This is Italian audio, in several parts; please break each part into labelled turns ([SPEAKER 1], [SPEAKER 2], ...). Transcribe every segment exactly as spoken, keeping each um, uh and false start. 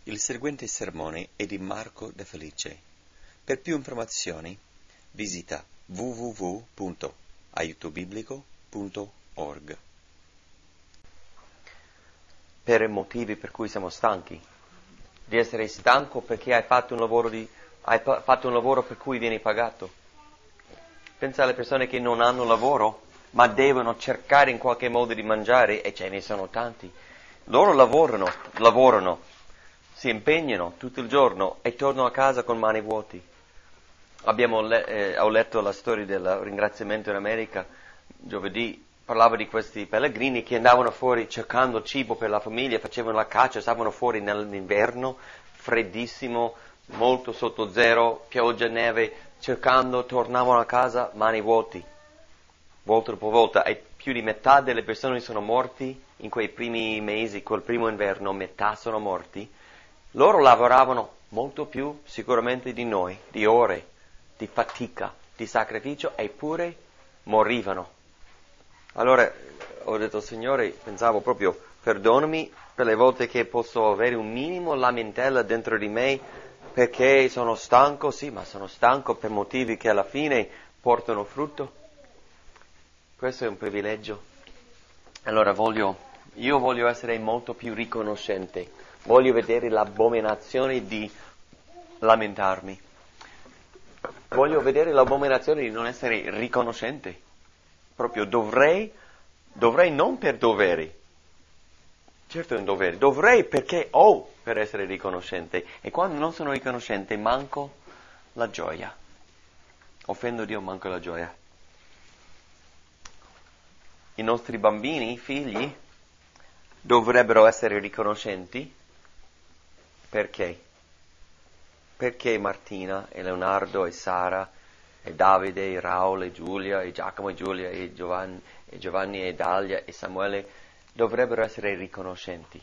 [SPEAKER 1] Il seguente sermone è di Marco De Felice. Per più informazioni visita w w w punto aiuto biblico punto org.
[SPEAKER 2] Per i motivi per cui siamo stanchi. Di essere stanco perché hai fatto un lavoro, di, hai pa- fatto un lavoro per cui vieni pagato. Pensa alle persone che non hanno lavoro, ma devono cercare in qualche modo di mangiare, e ce ne sono tanti. Loro lavorano, lavorano, si impegnano tutto il giorno e tornano a casa con mani vuoti. Abbiamo le- eh, ho letto la storia del ringraziamento in America, giovedì, parlava di questi pellegrini che andavano fuori cercando cibo per la famiglia, facevano la caccia, stavano fuori nell'inverno, freddissimo, molto sotto zero, pioggia, neve, cercando, tornavano a casa mani vuoti, volta dopo volta, e più di metà delle persone sono morti in quei primi mesi, quel primo inverno, metà sono morti. Loro lavoravano molto più sicuramente di noi, di ore, di fatica, di sacrificio, eppure morivano. Allora ho detto, Signore, pensavo proprio, perdonami per le volte che posso avere un minimo lamentela dentro di me perché sono stanco, sì, ma sono stanco per motivi che alla fine portano frutto. Questo è un privilegio. Allora voglio, io voglio essere molto più riconoscente, voglio vedere l'abominazione di lamentarmi. Voglio vedere l'abominazione di non essere riconoscente. Proprio dovrei, dovrei non per doveri. Certo è un dovere. Dovrei perché ho per essere riconoscente. E quando non sono riconoscente manco la gioia. Offendo Dio, manco la gioia. I nostri bambini, figli, dovrebbero essere riconoscenti. Perché? Perché Martina e Leonardo e Sara e Davide e Raul e Giulia e Giacomo e Giulia e Giovanni e, Giovanni e Dalia e Samuele dovrebbero essere riconoscenti?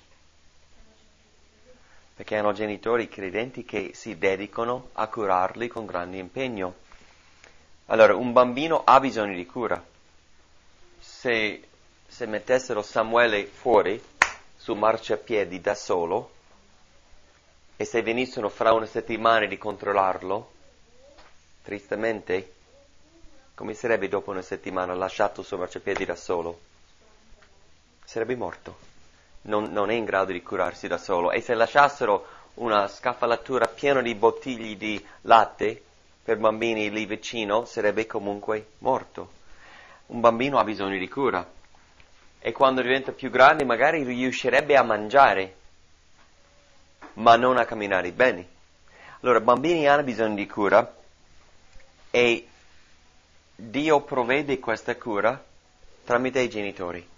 [SPEAKER 2] Perché hanno genitori credenti che si dedicano a curarli con grande impegno. Allora, un bambino ha bisogno di cura. Se, se mettessero Samuele fuori su marciapiedi da solo e se venissero fra una settimana di controllarlo, tristemente, come sarebbe dopo una settimana lasciato su marciapiedi da solo? Sarebbe morto. Non, non è in grado di curarsi da solo. E se lasciassero una scaffalatura piena di bottiglie di latte per bambini lì vicino, sarebbe comunque morto. Un bambino ha bisogno di cura. E quando diventa più grande magari riuscirebbe a mangiare, ma non a camminare bene. Allora, bambini hanno bisogno di cura e Dio provvede questa cura tramite i genitori.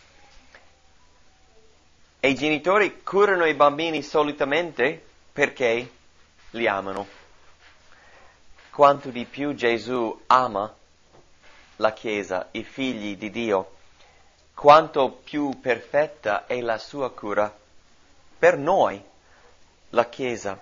[SPEAKER 2] E i genitori curano i bambini solitamente perché li amano. Quanto di più Gesù ama la Chiesa, i figli di Dio, quanto più perfetta è la sua cura per noi, la Chiesa.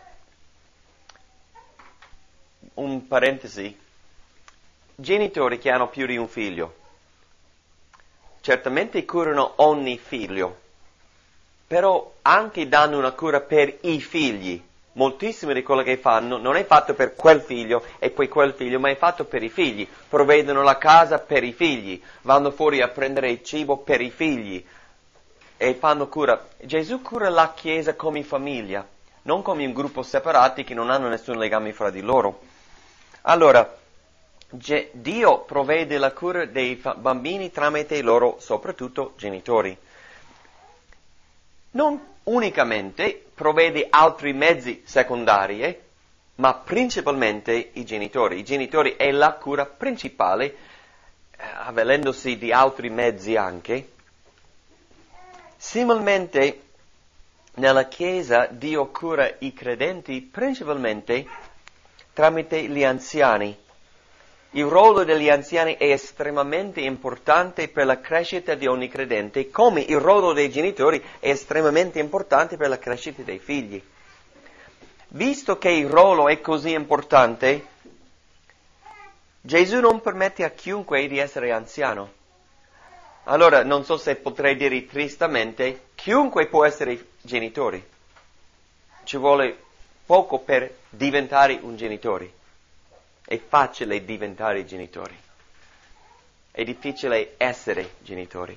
[SPEAKER 2] Un parentesi. Genitori che hanno più di un figlio certamente curano ogni figlio, però anche danno una cura per i figli. Moltissimo di quello che fanno non è fatto per quel figlio e poi quel figlio, ma è fatto per i figli. Provvedono la casa per i figli, vanno fuori a prendere il cibo per i figli e fanno cura. Gesù cura la Chiesa come famiglia, non come un gruppo separati che non hanno nessun legame fra di loro. Allora, Ge- Dio provvede la cura dei fa- bambini tramite i loro, soprattutto, genitori. Non unicamente provvede altri mezzi secondari, ma principalmente i genitori. I genitori è la cura principale, eh, avvalendosi di altri mezzi anche. Similmente, nella Chiesa Dio cura i credenti principalmente tramite gli anziani. Il ruolo degli anziani è estremamente importante per la crescita di ogni credente, come il ruolo dei genitori è estremamente importante per la crescita dei figli. Visto che il ruolo è così importante, Gesù non permette a chiunque di essere anziano. Allora, non so se potrei dire tristamente, chiunque può essere genitore. ci vuole poco per diventare un genitore. È facile diventare genitori. È difficile essere genitori.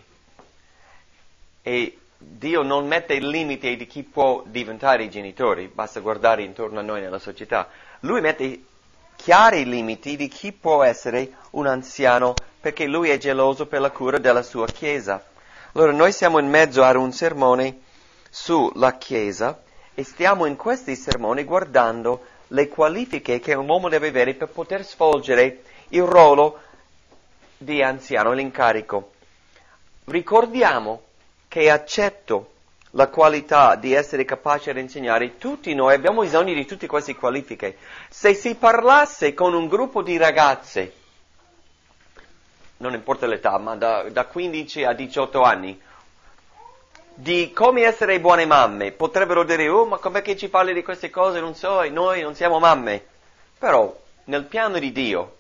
[SPEAKER 2] E Dio non mette il limite di chi può diventare genitori, basta guardare intorno a noi nella società. Lui mette chiari limiti di chi può essere un anziano, perché Lui è geloso per la cura della sua Chiesa. Allora noi siamo in mezzo a un sermone sulla Chiesa e stiamo in questi sermoni guardando le qualifiche che un uomo deve avere per poter svolgere il ruolo di anziano, l'incarico. Ricordiamo che accetto la qualità di essere capace di insegnare. Tutti noi abbiamo bisogno di tutte queste qualifiche. Se si parlasse con un gruppo di ragazze, non importa l'età, ma da, da quindici a diciotto anni, di come essere buone mamme, potrebbero dire, oh, ma com'è che ci parli di queste cose? Non so, e noi non siamo mamme. Però, nel piano di Dio,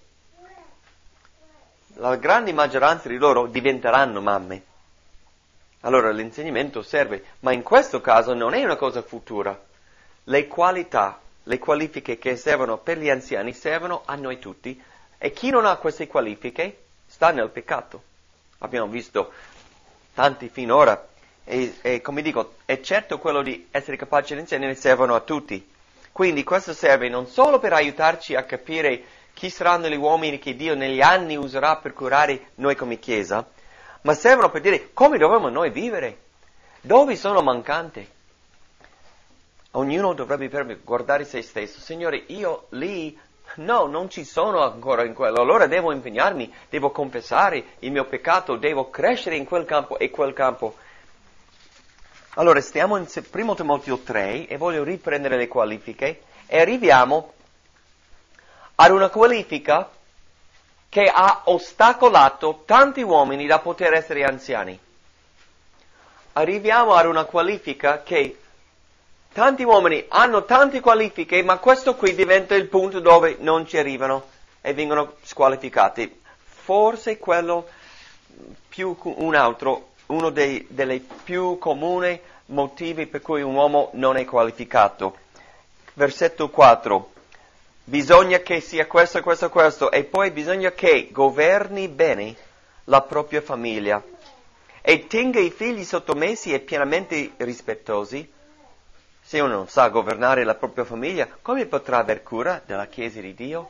[SPEAKER 2] la grande maggioranza di loro diventeranno mamme. Allora l'insegnamento serve, ma in questo caso non è una cosa futura. Le qualità, le qualifiche che servono per gli anziani servono a noi tutti, e chi non ha queste qualifiche sta nel peccato. Abbiamo visto tanti finora, e, e come dico, è certo quello di essere capaci di insegnare servono a tutti. Quindi questo serve non solo per aiutarci a capire chi saranno gli uomini che Dio negli anni userà per curare noi come Chiesa, ma servono per dire come dobbiamo noi vivere, dove sono mancante. Ognuno dovrebbe guardare se stesso. Signore, io lì, no, non ci sono ancora in quello, allora devo impegnarmi, devo confessare il mio peccato, devo crescere in quel campo e quel campo. Allora, stiamo in primo Timoteo tre e voglio riprendere le qualifiche e arriviamo ad una qualifica che ha ostacolato tanti uomini da poter essere anziani. Arriviamo ad una qualifica che tanti uomini hanno tante qualifiche, ma questo qui diventa il punto dove non ci arrivano e vengono squalificati. Forse quello più un altro, uno dei delle più comuni motivi per cui un uomo non è qualificato. Versetto quattro. Bisogna che sia questo, questo, questo, e poi bisogna che governi bene la propria famiglia e tenga i figli sottomessi e pienamente rispettosi. Se uno non sa governare la propria famiglia, come potrà aver cura della Chiesa di Dio?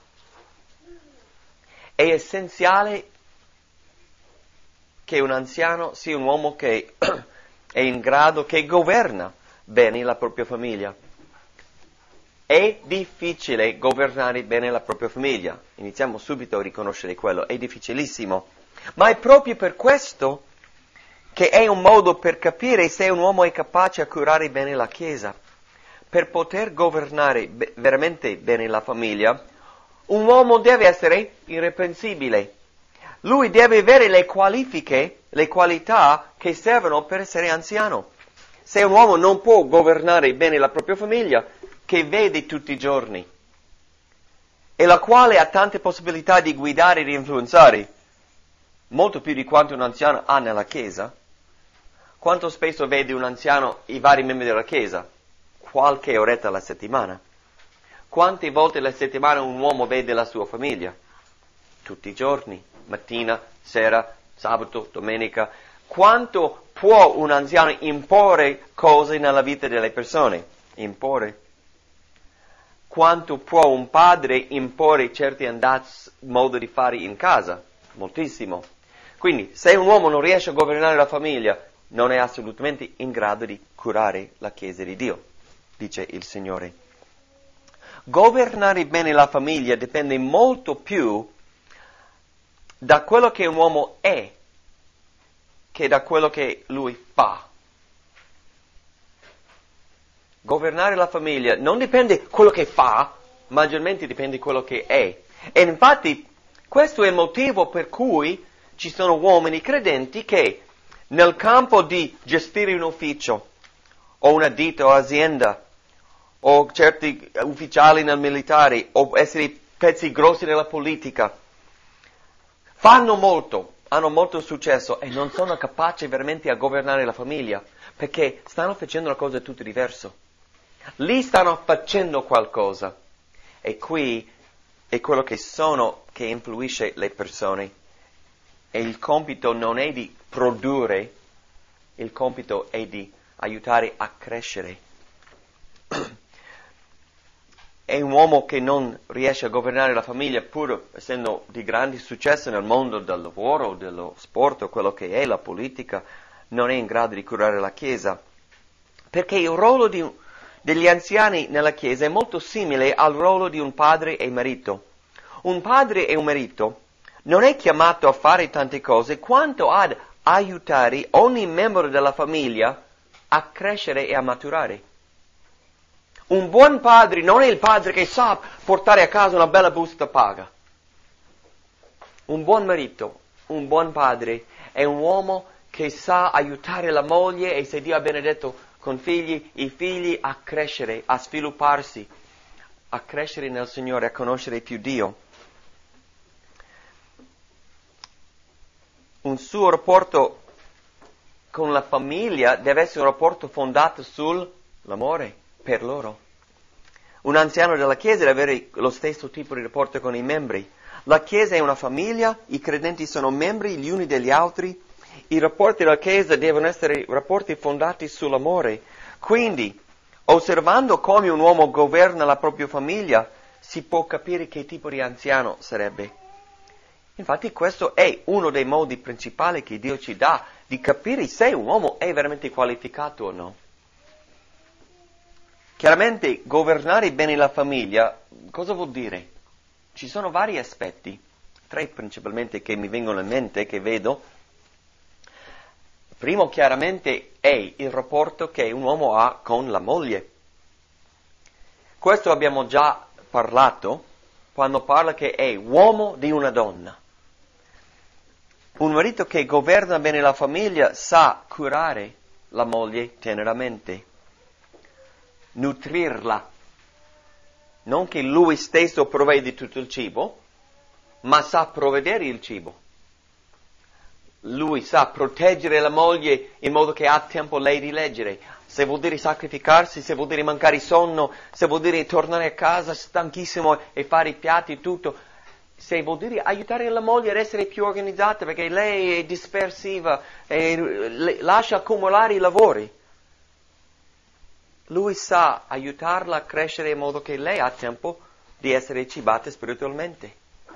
[SPEAKER 2] È essenziale che un anziano sia un uomo che è in grado, che governa bene la propria famiglia. È difficile governare bene la propria famiglia. Iniziamo subito a riconoscere quello. È difficilissimo. Ma è proprio per questo che è un modo per capire se un uomo è capace a curare bene la Chiesa. Per poter governare be- veramente bene la famiglia, un uomo deve essere irreprensibile. Lui deve avere le qualifiche, le qualità che servono per essere anziano. Se un uomo non può governare bene la propria famiglia, che vede tutti i giorni, e la quale ha tante possibilità di guidare e di influenzare, molto più di quanto un anziano ha nella Chiesa. Quanto spesso vede un anziano i vari membri della Chiesa? Qualche oretta alla settimana. Quante volte alla settimana un uomo vede la sua famiglia? Tutti i giorni, mattina, sera, sabato, domenica. Quanto può un anziano imporre cose nella vita delle persone? Imporre. Quanto può un padre imporre certi andazzi, modo di fare in casa? Moltissimo. Quindi, se un uomo non riesce a governare la famiglia, non è assolutamente in grado di curare la Chiesa di Dio, dice il Signore. Governare bene la famiglia dipende molto più da quello che un uomo è che da quello che lui fa. Governare la famiglia non dipende da quello che fa, maggiormente dipende da quello che è. E infatti questo è il motivo per cui ci sono uomini credenti che nel campo di gestire un ufficio, o una ditta o azienda, o certi ufficiali nel militare, o essere pezzi grossi nella politica, fanno molto, hanno molto successo e non sono capaci veramente a governare la famiglia, perché stanno facendo una cosa tutta diversa. Lì stanno facendo qualcosa. E qui è quello che sono che influisce le persone. E il compito non è di produrre, il compito è di aiutare a crescere. È un uomo che non riesce a governare la famiglia, pur essendo di grande successo nel mondo del lavoro, dello sport, o quello che è la politica, non è in grado di curare la Chiesa. Perché il ruolo di, degli anziani nella Chiesa è molto simile al ruolo di un padre e marito. Un padre e un marito non è chiamato a fare tante cose quanto ad aiutare ogni membro della famiglia a crescere e a maturare. Un buon padre non è il padre che sa portare a casa una bella busta paga. Un buon marito, un buon padre è un uomo che sa aiutare la moglie e, se Dio ha benedetto con figli, i figli a crescere, a svilupparsi, a crescere nel Signore, a conoscere più Dio. Un suo rapporto con la famiglia deve essere un rapporto fondato sull'amore per loro. Un anziano della Chiesa deve avere lo stesso tipo di rapporto con i membri. La Chiesa è una famiglia, i credenti sono membri gli uni degli altri. I rapporti della Chiesa devono essere rapporti fondati sull'amore. Quindi, osservando come un uomo governa la propria famiglia, si può capire che tipo di anziano sarebbe. Infatti questo è uno dei modi principali che Dio ci dà di capire se un uomo è veramente qualificato o no. Chiaramente governare bene la famiglia, cosa vuol dire? Ci sono vari aspetti, tre principalmente che mi vengono in mente, che vedo. Primo chiaramente è il rapporto che un uomo ha con la moglie. Questo abbiamo già parlato quando parla che è uomo di una donna. Un marito che governa bene la famiglia sa curare la moglie teneramente, nutrirla. Non che lui stesso provvede tutto il cibo, ma sa provvedere il cibo. Lui sa proteggere la moglie in modo che ha tempo lei di leggere. Se vuol dire sacrificarsi, se vuol dire mancare sonno, se vuol dire tornare a casa stanchissimo e fare i piatti e tutto. Se vuol dire aiutare la moglie ad essere più organizzata perché lei è dispersiva e lascia accumulare i lavori. Lui sa aiutarla a crescere in modo che lei ha tempo di essere cibata spiritualmente.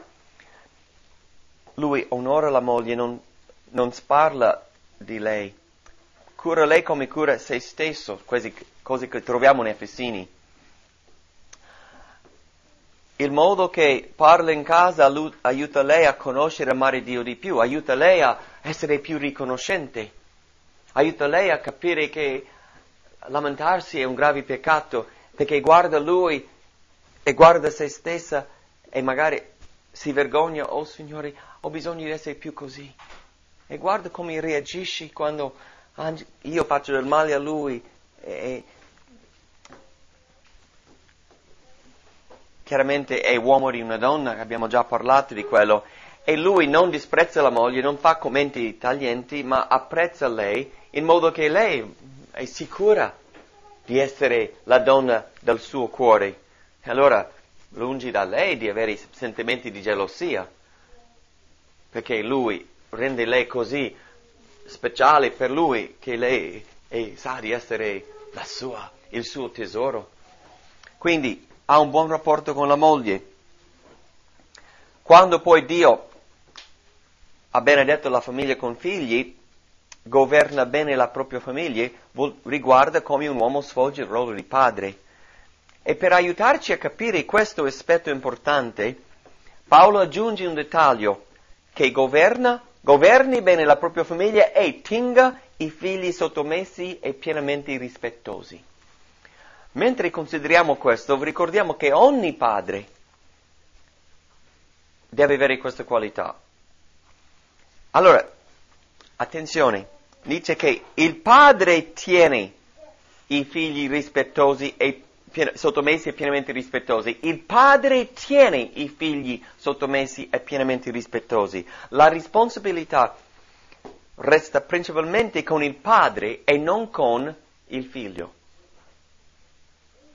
[SPEAKER 2] Lui onora la moglie, non, non sparla di lei. Cura lei come cura se stesso, queste cose che troviamo nei Efesini. Il modo che parla in casa aiuta lei a conoscere e amare Dio di più, aiuta lei a essere più riconoscente, aiuta lei a capire che lamentarsi è un grave peccato, perché guarda lui e guarda se stessa e magari si vergogna, oh Signore, ho bisogno di essere più così. E guarda come reagisci quando io faccio del male a lui. E chiaramente è uomo di una donna, abbiamo già parlato di quello, e lui non disprezza la moglie, non fa commenti taglienti, ma apprezza lei in modo che lei è sicura di essere la donna del suo cuore. E allora, lungi da lei di avere sentimenti di gelosia, perché lui rende lei così speciale per lui che lei è, sa di essere la sua, il suo tesoro. Quindi ha un buon rapporto con la moglie. Quando poi Dio ha benedetto la famiglia con figli, governa bene la propria famiglia, riguarda come un uomo svolge il ruolo di padre. E per aiutarci a capire questo aspetto importante, Paolo aggiunge un dettaglio, che governa, governi bene la propria famiglia e tenga i figli sottomessi e pienamente rispettosi. Mentre consideriamo questo, ricordiamo che ogni padre deve avere questa qualità. Allora, attenzione, dice che il padre tiene i figli rispettosi e sottomessi e pienamente rispettosi. Il padre tiene i figli sottomessi e pienamente rispettosi. La responsabilità resta principalmente con il padre e non con il figlio.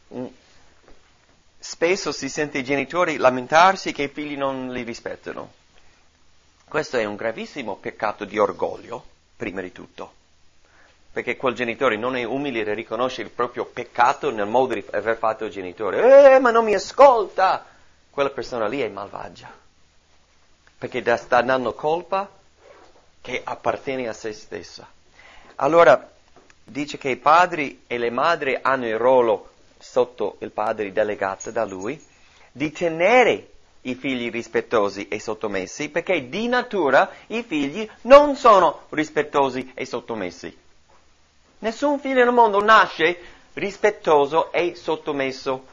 [SPEAKER 2] spesso si sente i genitori lamentarsi che i figli non li rispettano. Questo è un gravissimo peccato di orgoglio, prima di tutto. Perché quel genitore non è umile e riconosce il proprio peccato nel modo di aver fatto il genitore. Eh, ma non mi ascolta! Quella persona lì è malvagia. Perché sta dando colpa che appartiene a se stessa. Allora, dice che i padri e le madri hanno il ruolo, sotto il padre delegato da lui, di tenere i figli rispettosi e sottomessi, perché di natura i figli non sono rispettosi e sottomessi. Nessun figlio nel mondo nasce rispettoso e sottomesso.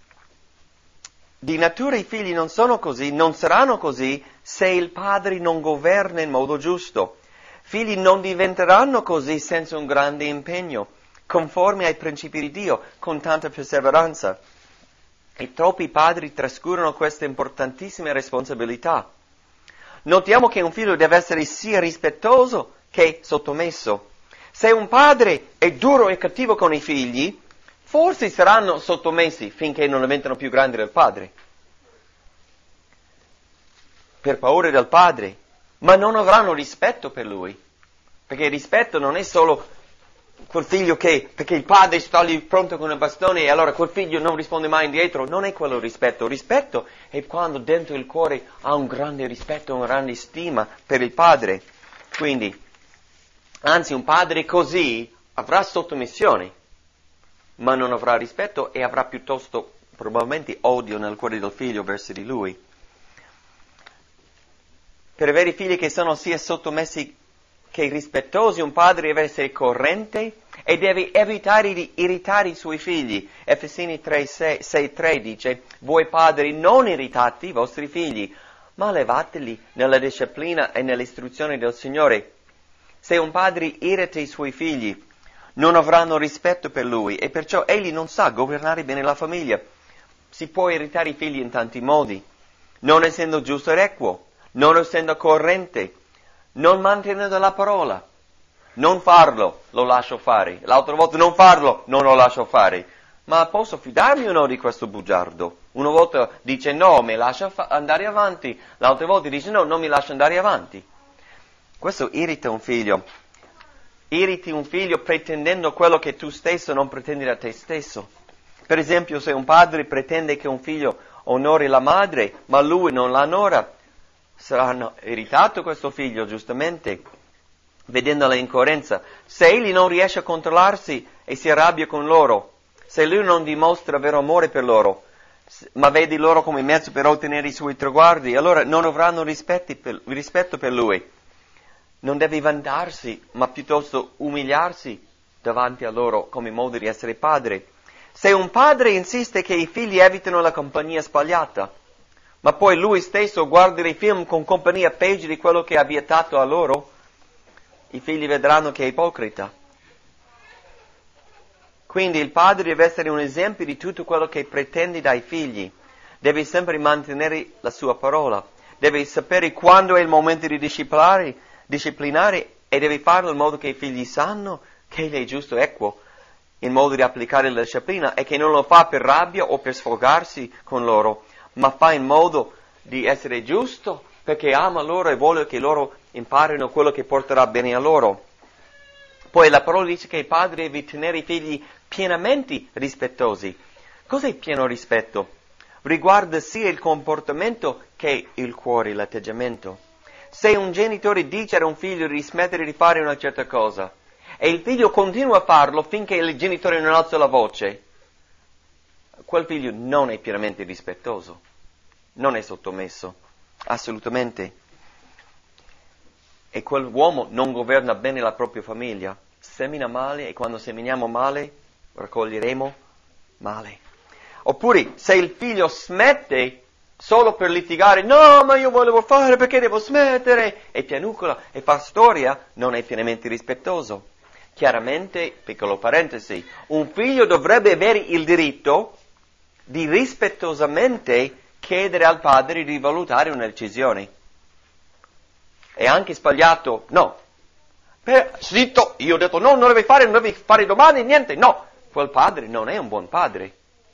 [SPEAKER 2] Di natura i figli non sono così, non saranno così se il padre non governa in modo giusto. Figli non diventeranno così senza un grande impegno, conformi ai principi di Dio, con tanta perseveranza. E troppi padri trascurano questa importantissima responsabilità. Notiamo che un figlio deve essere sia rispettoso che sottomesso. Se un padre è duro e cattivo con i figli, forse saranno sottomessi finché non diventano più grandi del padre, per paura del padre, ma non avranno rispetto per lui, perché il rispetto non è solo quel figlio che, perché il padre sta lì pronto con il bastone e allora quel figlio non risponde mai indietro, non è quello rispetto. Il rispetto è quando dentro il cuore ha un grande rispetto, una grande stima per il padre. Quindi, anzi, un padre così avrà sottomissione, ma non avrà rispetto e avrà piuttosto probabilmente odio nel cuore del figlio verso di lui. Per avere figli che sono sia sottomessi che rispettosi, un padre deve essere corrente e deve evitare di irritare i suoi figli. Efesini tre, sei, tre dice: voi padri non irritate i vostri figli, ma levateli nella disciplina e nell'istruzione del Signore. Se un padre irrita i suoi figli, non avranno rispetto per lui e perciò egli non sa governare bene la famiglia. Si può irritare i figli in tanti modi, non essendo giusto ed equo, non essendo corrente, non mantenendo la parola. Non farlo, lo lascio fare. L'altra volta non farlo, non lo lascio fare. Ma posso fidarmi o no di questo bugiardo? Una volta dice no, mi lascia fa- andare avanti. L'altra volta dice no, non mi lascia andare avanti. Questo irrita un figlio. Irriti un figlio pretendendo quello che tu stesso non pretendi da te stesso. Per esempio, se un padre pretende che un figlio onori la madre, ma lui non la onora, sarà irritato questo figlio, giustamente, vedendo la incoerenza. Se egli non riesce a controllarsi e si arrabbia con loro, se lui non dimostra vero amore per loro, ma vede loro come mezzo per ottenere i suoi traguardi, allora non avranno per, rispetto per lui. Non deve vantarsi, ma piuttosto umiliarsi davanti a loro come modo di essere padre. Se un padre insiste che i figli evitino la compagnia sbagliata, ma poi lui stesso guarda i film con compagnia peggio di quello che ha vietato a loro, i figli vedranno che è ipocrita. Quindi il padre deve essere un esempio di tutto quello che pretende dai figli. Deve sempre mantenere la sua parola. Deve sapere quando è il momento di disciplinare, disciplinare e deve farlo in modo che i figli sanno che egli è giusto e equo, in modo di applicare la disciplina e che non lo fa per rabbia o per sfogarsi con loro, ma fa in modo di essere giusto perché ama loro e vuole che loro imparino quello che porterà bene a loro. Poi la parola dice che i padri devono tenere i figli pienamente rispettosi. Cos'è pieno rispetto? Riguarda sia il comportamento che il cuore, l'atteggiamento. Se un genitore dice a un figlio di smettere di fare una certa cosa e il figlio continua a farlo finché il genitore non alza la voce, quel figlio non è pienamente rispettoso, non è sottomesso, assolutamente. E quell'uomo non governa bene la propria famiglia, semina male e quando seminiamo male raccoglieremo male. Oppure se il figlio smette solo per litigare, no, ma io volevo fare perché devo smettere, e pianucola e fa storia, non è pienamente rispettoso. Chiaramente, piccolo parentesi, un figlio dovrebbe avere il diritto di rispettosamente chiedere al padre di valutare una decisione. È anche sbagliato, no. Per, zitto, io ho detto no, non devi fare, non devi fare domani, niente, no. Quel padre non è un buon padre.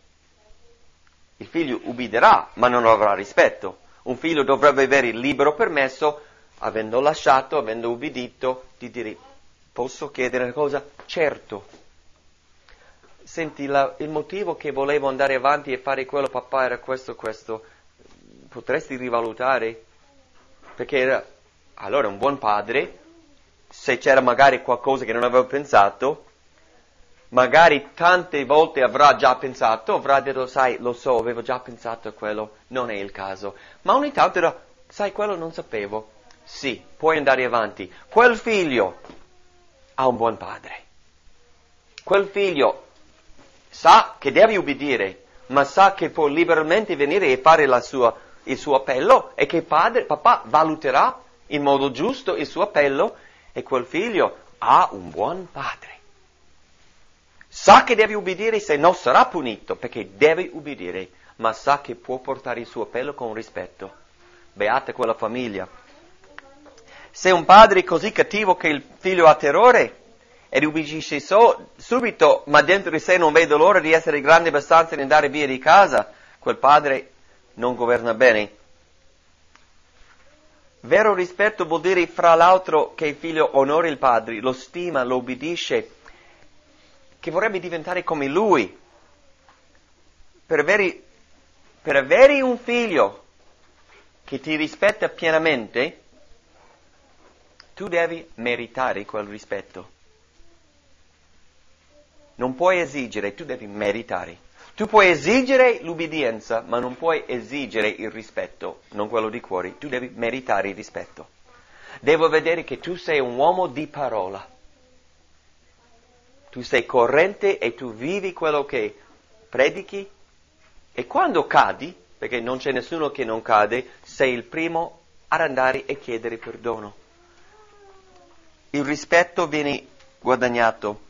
[SPEAKER 2] il figlio ubbidirà, ma non avrà rispetto. Un figlio dovrebbe avere il libero permesso, avendo lasciato, avendo ubbidito, di dire, posso chiedere una cosa? Certo. Senti, la, il motivo che volevo andare avanti e fare quello, papà, era questo, questo. Potresti rivalutare? Perché era, allora, un buon padre, se c'era magari qualcosa che non avevo pensato, magari tante volte avrà già pensato, avrà detto, sai, lo so, avevo già pensato a quello, non è il caso. Ma ogni tanto era, sai, quello non sapevo. Sì, puoi andare avanti. Quel figlio ha un buon padre. Quel figlio sa che deve ubbidire, ma sa che può liberamente venire e fare la sua, il suo appello e che padre, papà valuterà in modo giusto il suo appello e quel figlio ha un buon padre. Sa che deve ubbidire, se no sarà punito, perché deve ubbidire, ma sa che può portare il suo appello con rispetto. Beata quella famiglia. Se un padre è così cattivo che il figlio ha terrore e ubbidisce so, subito, ma dentro di sé non vede l'ora di essere grande abbastanza di andare via di casa, quel padre non governa bene. Vero rispetto vuol dire, fra l'altro, che il figlio onori il padre, lo stima, lo obbedisce, che vorrebbe diventare come lui. Per avere, per avere un figlio che ti rispetta pienamente, tu devi meritare quel rispetto. Non puoi esigere, tu devi meritare. Tu puoi esigere l'ubbidienza, ma non puoi esigere il rispetto, non quello di cuore. Tu devi meritare il rispetto. Devo vedere che tu sei un uomo di parola. Tu sei corrente e tu vivi quello che predichi. E quando cadi, perché non c'è nessuno che non cade, sei il primo ad andare e chiedere perdono. Il rispetto viene guadagnato.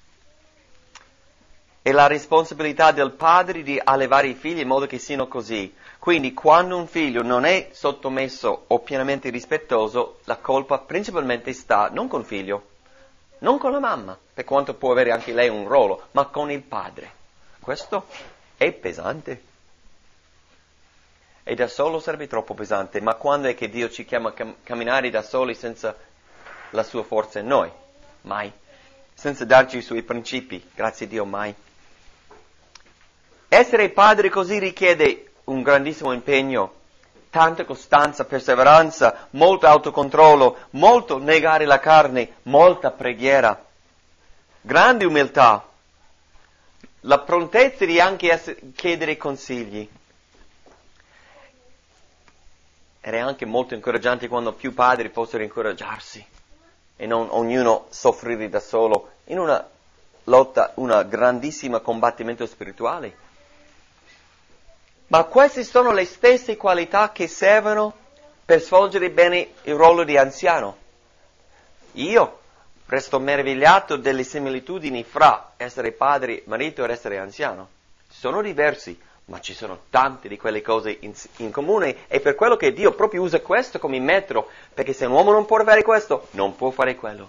[SPEAKER 2] È la responsabilità del padre di allevare i figli in modo che siano così. Quindi quando un figlio non è sottomesso o pienamente rispettoso, la colpa principalmente sta non col figlio, non con la mamma, per quanto può avere anche lei un ruolo, ma con il padre. Questo è pesante. E da solo sarebbe troppo pesante, ma quando è che Dio ci chiama a cam- camminare da soli senza la sua forza in noi? Mai. Senza darci i suoi principi, grazie a Dio, mai. Essere padre così richiede un grandissimo impegno, tanta costanza, perseveranza, molto autocontrollo, molto negare la carne, molta preghiera, grande umiltà, la prontezza di anche essere, chiedere consigli. Ed è anche molto incoraggiante quando più padri possono incoraggiarsi e non ognuno soffrire da solo in una lotta, un grandissimo combattimento spirituale. Ma queste sono le stesse qualità che servono per svolgere bene il ruolo di anziano. Io resto meravigliato delle similitudini fra essere padre, marito ed essere anziano. Sono diversi, ma ci sono tante di quelle cose in, in comune e per quello che Dio proprio usa questo come metro, perché se un uomo non può fare questo, non può fare quello.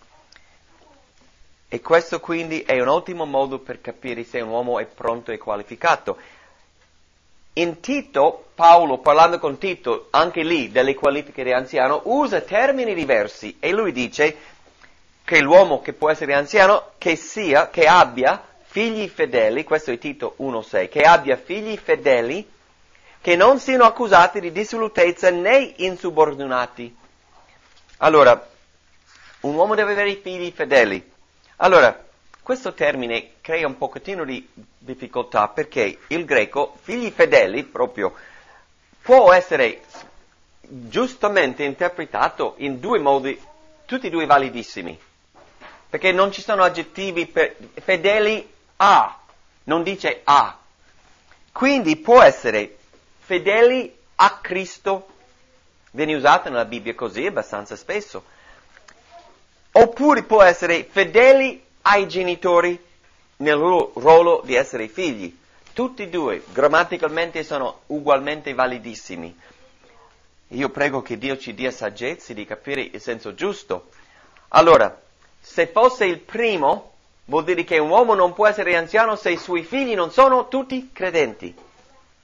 [SPEAKER 2] E questo quindi è un ottimo modo per capire se un uomo è pronto e qualificato. In Tito, Paolo, parlando con Tito, anche lì, delle qualifiche di anziano, usa termini diversi e lui dice che l'uomo che può essere anziano, che sia, che abbia figli fedeli, questo è Tito uno sei, che abbia figli fedeli, che non siano accusati di dissolutezza né insubordinati. Allora, un uomo deve avere figli fedeli. Allora, questo termine crea un pochettino di difficoltà perché il greco, figli fedeli, proprio, può essere giustamente interpretato in due modi, tutti e due validissimi. Perché non ci sono aggettivi per, fedeli a, non dice a. Quindi può essere fedeli a Cristo, viene usato nella Bibbia così abbastanza spesso. Oppure può essere fedeli ai genitori nel ruolo di essere figli. Tutti e due grammaticalmente sono ugualmente validissimi. Io prego che Dio ci dia saggezza di capire il senso giusto. Allora, se fosse il primo, vuol dire che un uomo non può essere anziano se i suoi figli non sono tutti credenti.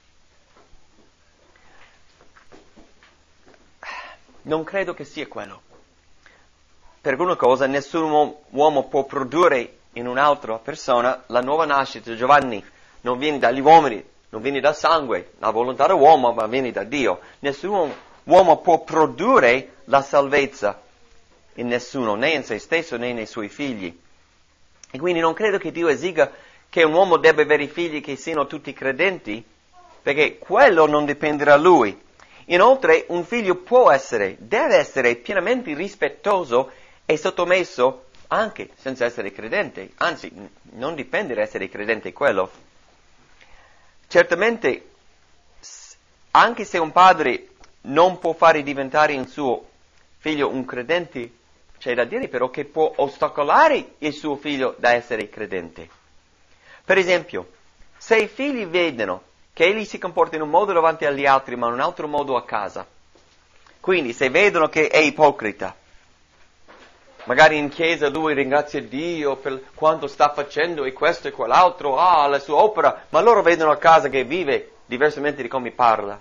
[SPEAKER 2] Non credo che sia quello. Per una cosa, nessun uomo può produrre in un'altra persona la nuova nascita. Giovanni non viene dagli uomini, non viene dal sangue, la volontà dell'uomo, ma viene da Dio. Nessun uomo può produrre la salvezza in nessuno, né in se stesso né nei suoi figli. E quindi non credo che Dio esiga che un uomo debba avere figli che siano tutti credenti, perché quello non dipende da lui. Inoltre un figlio può essere, deve essere pienamente rispettoso e sottomesso anche senza essere credente. Anzi, non dipende da essere credente quello. Certamente, anche se un padre non può fare diventare il suo figlio un credente, c'è da dire però che può ostacolare il suo figlio da essere credente. Per esempio, se i figli vedono che egli si comporta in un modo davanti agli altri, ma in un altro modo a casa. Quindi, se vedono che è ipocrita, magari in chiesa lui ringrazia Dio per quanto sta facendo e questo e quell'altro, ah, la sua opera, ma loro vedono a casa che vive diversamente di come parla.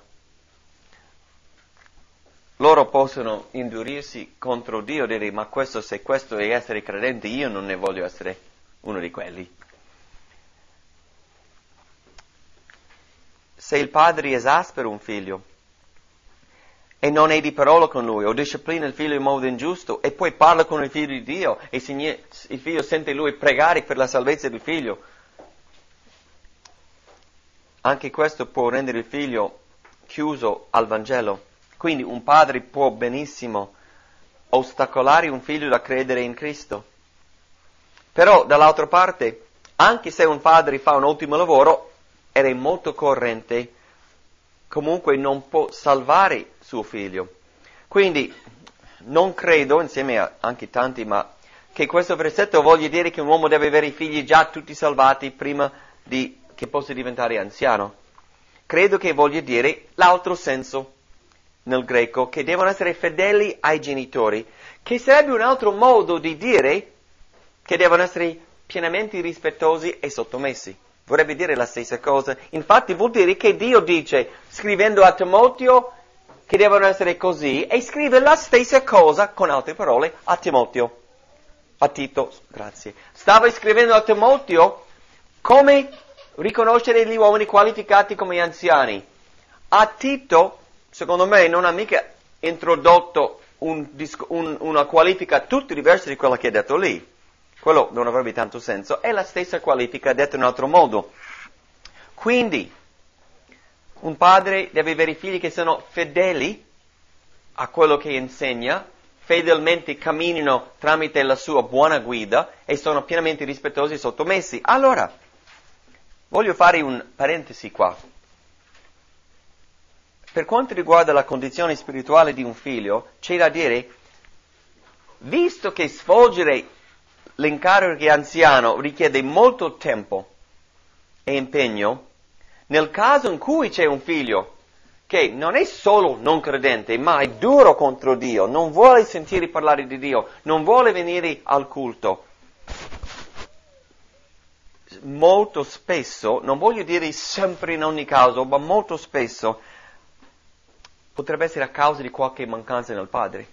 [SPEAKER 2] Loro possono indurirsi contro Dio e dire, ma questo, se questo è essere credente, io non ne voglio essere uno di quelli. Se il padre esaspera un figlio e non è di parola con lui, o disciplina il figlio in modo ingiusto, e poi parla con il figlio di Dio, e il figlio sente lui pregare per la salvezza del figlio, anche questo può rendere il figlio chiuso al Vangelo. Quindi un padre può benissimo ostacolare un figlio da credere in Cristo. Però, dall'altra parte, anche se un padre fa un ottimo lavoro, ed è molto corrente, comunque non può salvare suo figlio. Quindi non credo, insieme a anche tanti, ma che questo versetto voglia dire che un uomo deve avere i figli già tutti salvati prima di che possa diventare anziano. Credo che voglia dire l'altro senso nel greco, che devono essere fedeli ai genitori, che sarebbe un altro modo di dire che devono essere pienamente rispettosi e sottomessi. Vorrebbe dire la stessa cosa. Infatti vuol dire che Dio dice, scrivendo a Timoteo, che devono essere così, e scrive la stessa cosa, con altre parole, a Timoteo. A Tito, grazie. Stava scrivendo a Timoteo come riconoscere gli uomini qualificati come anziani. A Tito, secondo me, non ha mica introdotto un, un, una qualifica tutta diversa di quella che ha detto lì. Quello non avrebbe tanto senso. È la stessa qualifica detta in un altro modo. Quindi, un padre deve avere i figli che sono fedeli a quello che insegna, fedelmente camminino tramite la sua buona guida e sono pienamente rispettosi e sottomessi. Allora, voglio fare un parentesi qua. Per quanto riguarda la condizione spirituale di un figlio, c'è da dire, visto che svolgere l'incarico anziano richiede molto tempo e impegno, nel caso in cui c'è un figlio che non è solo non credente, ma è duro contro Dio, non vuole sentire parlare di Dio, non vuole venire al culto, molto spesso, non voglio dire sempre in ogni caso, ma molto spesso potrebbe essere a causa di qualche mancanza nel padre.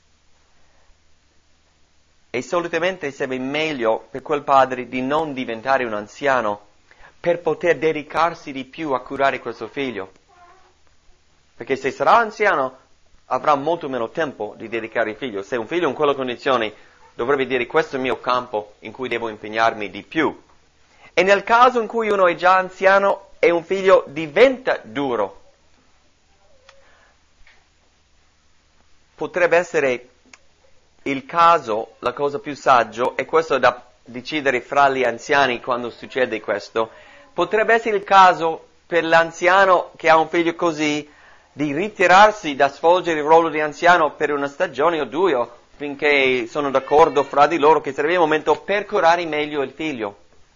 [SPEAKER 2] E solitamente sarebbe meglio per quel padre di non diventare un anziano per poter dedicarsi di più a curare questo figlio. Perché se sarà anziano avrà molto meno tempo di dedicare il figlio. Se un figlio in quella condizione dovrebbe dire questo è il mio campo in cui devo impegnarmi di più. E nel caso in cui uno è già anziano e un figlio diventa duro, potrebbe essere il caso, la cosa più saggio, e questo è da decidere fra gli anziani quando succede questo, potrebbe essere il caso per l'anziano che ha un figlio così di ritirarsi da svolgere il ruolo di anziano per una stagione o due, finché sono d'accordo fra di loro che sarebbe il momento per curare meglio il figlio.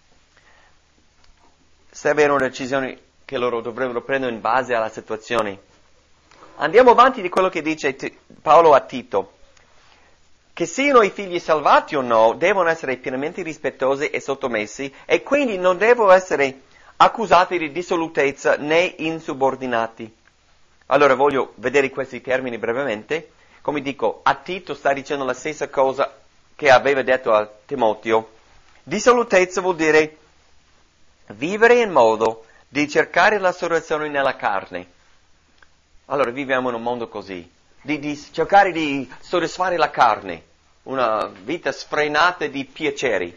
[SPEAKER 2] Serve una decisione che loro dovrebbero prendere in base alla situazione. Andiamo avanti di quello che dice Paolo a Tito. Che siano i figli salvati o no, devono essere pienamente rispettosi e sottomessi e quindi non devono essere accusati di dissolutezza né insubordinati. Allora voglio vedere questi termini brevemente. come dico, a Tito sta dicendo la stessa cosa che aveva detto a Timoteo. Dissolutezza vuol dire vivere in modo di cercare la soddisfazione nella carne. Allora viviamo in un mondo così, di, di cercare di soddisfare la carne, una vita sfrenata di piaceri,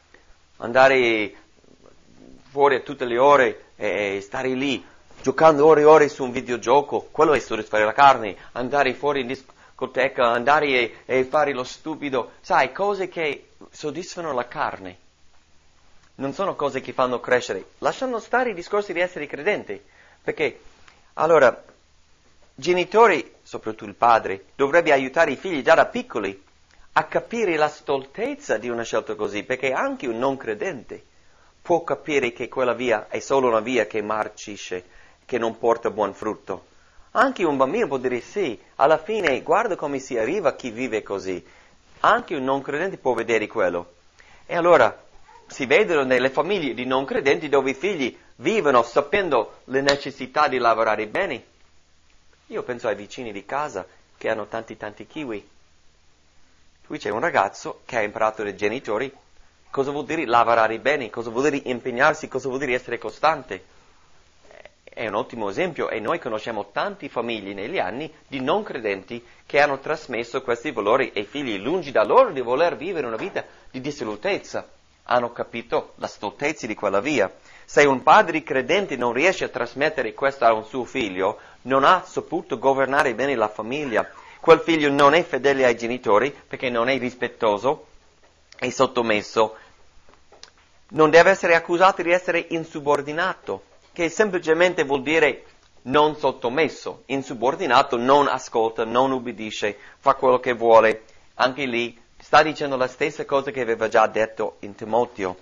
[SPEAKER 2] andare fuori a tutte le ore e stare lì, giocando ore e ore su un videogioco, quello è soddisfare la carne, andare fuori in discoteca, andare e, e fare lo stupido, sai, cose che soddisfano la carne. Non sono cose che fanno crescere. Lasciano stare i discorsi di essere credenti, perché, allora, genitori, soprattutto il padre, dovrebbe aiutare i figli già da piccoli a capire la stoltezza di una scelta così, perché anche un non credente può capire che quella via è solo una via che marcisce, che non porta buon frutto. Anche un bambino può dire sì, alla fine guarda come si arriva a chi vive così. Anche un non credente può vedere quello. E allora si vedono nelle famiglie di non credenti dove i figli vivono sapendo le necessità di lavorare bene. Io penso ai vicini di casa che hanno tanti tanti kiwi. Qui c'è un ragazzo che ha imparato dai genitori cosa vuol dire lavorare bene, cosa vuol dire impegnarsi, cosa vuol dire essere costante. È un ottimo esempio e noi conosciamo tante famiglie negli anni di non credenti che hanno trasmesso questi valori ai figli, lungi da loro di voler vivere una vita di dissolutezza. Hanno capito la stoltezza di quella via. Se un padre credente non riesce a trasmettere questo a un suo figlio, non ha saputo governare bene la famiglia. Quel figlio non è fedele ai genitori perché non è rispettoso, è sottomesso. Non deve essere accusato di essere insubordinato, che semplicemente vuol dire non sottomesso. Insubordinato non ascolta, non ubbidisce, fa quello che vuole. Anche lì sta dicendo la stessa cosa che aveva già detto in Timoteo.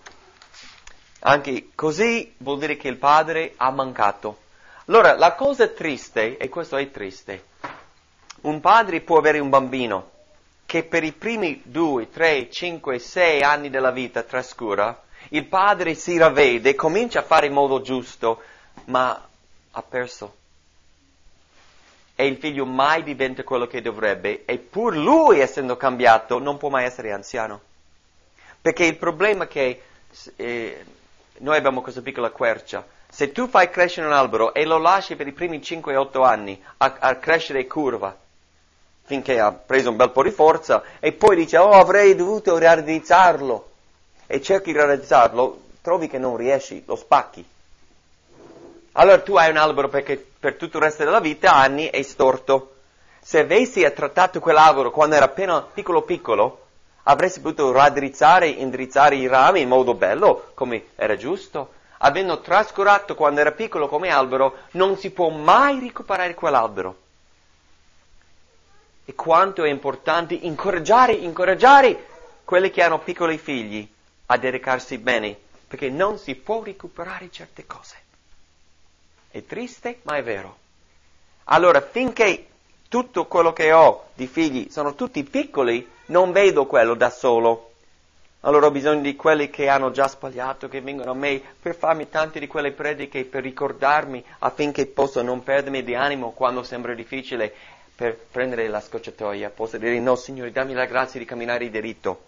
[SPEAKER 2] Anche così vuol dire che il padre ha mancato. Allora, la cosa triste, e questo è triste, un padre può avere un bambino che per i primi due, tre, cinque, sei anni della vita trascura, il padre si ravvede, comincia a fare in modo giusto, ma ha perso. E il figlio mai diventa quello che dovrebbe, e pur lui essendo cambiato non può mai essere anziano. Perché il problema è che eh, noi abbiamo questa piccola quercia. Se tu fai crescere un albero e lo lasci per i primi cinque otto anni a, a crescere curva, finché ha preso un bel po' di forza, e poi dice, oh, avrei dovuto raddrizzarlo, e cerchi di raddrizzarlo, trovi che non riesci, lo spacchi. Allora tu hai un albero perché per tutto il resto della vita, anni, è storto. Se avessi trattato quell'albero quando era appena piccolo piccolo, avresti potuto raddrizzare, indirizzare i rami in modo bello, come era giusto. Avendo trascurato quando era piccolo come albero, non si può mai recuperare quell'albero. E quanto è importante incoraggiare, incoraggiare quelli che hanno piccoli figli a dedicarsi bene, perché non si può recuperare certe cose. È triste, ma è vero. Allora, finché tutto quello che ho di figli sono tutti piccoli, non vedo quello da solo. Allora ho bisogno di quelli che hanno già sbagliato, che vengono a me per farmi tante di quelle prediche, per ricordarmi affinché possa non perdermi di animo quando sembra difficile, per prendere la scocciatoia, posso dire no, Signore, dammi la grazia di camminare diritto.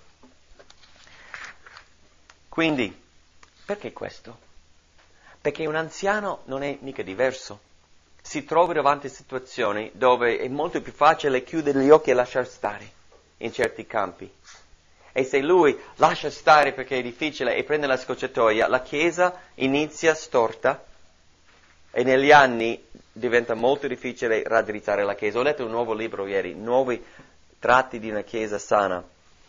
[SPEAKER 2] Quindi, perché questo? Perché un anziano non è mica diverso. Si trova davanti a situazioni dove è molto più facile chiudere gli occhi e lasciar stare in certi campi. E se lui lascia stare perché è difficile e prende la scocciatoia, la Chiesa inizia storta e negli anni diventa molto difficile raddrizzare la Chiesa. Ho letto un nuovo libro ieri, Nuovi tratti di una Chiesa sana.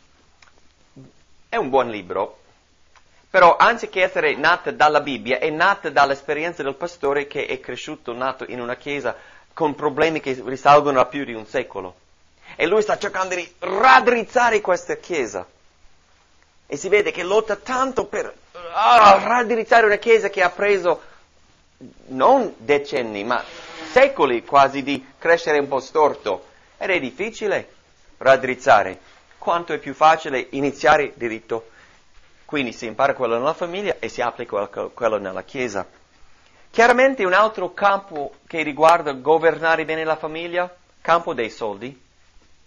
[SPEAKER 2] È un buon libro, però anziché essere nata dalla Bibbia, è nata dall'esperienza del pastore che è cresciuto, nato in una Chiesa con problemi che risalgono a più di un secolo. E lui sta cercando di raddrizzare questa Chiesa. E si vede che lotta tanto per oh, raddrizzare una Chiesa che ha preso non decenni, ma secoli quasi di crescere un po' storto. Ed è difficile raddrizzare. Quanto è più facile iniziare diritto. Quindi si impara quello nella famiglia e si applica quello nella Chiesa. Chiaramente un altro campo che riguarda governare bene la famiglia, campo dei soldi.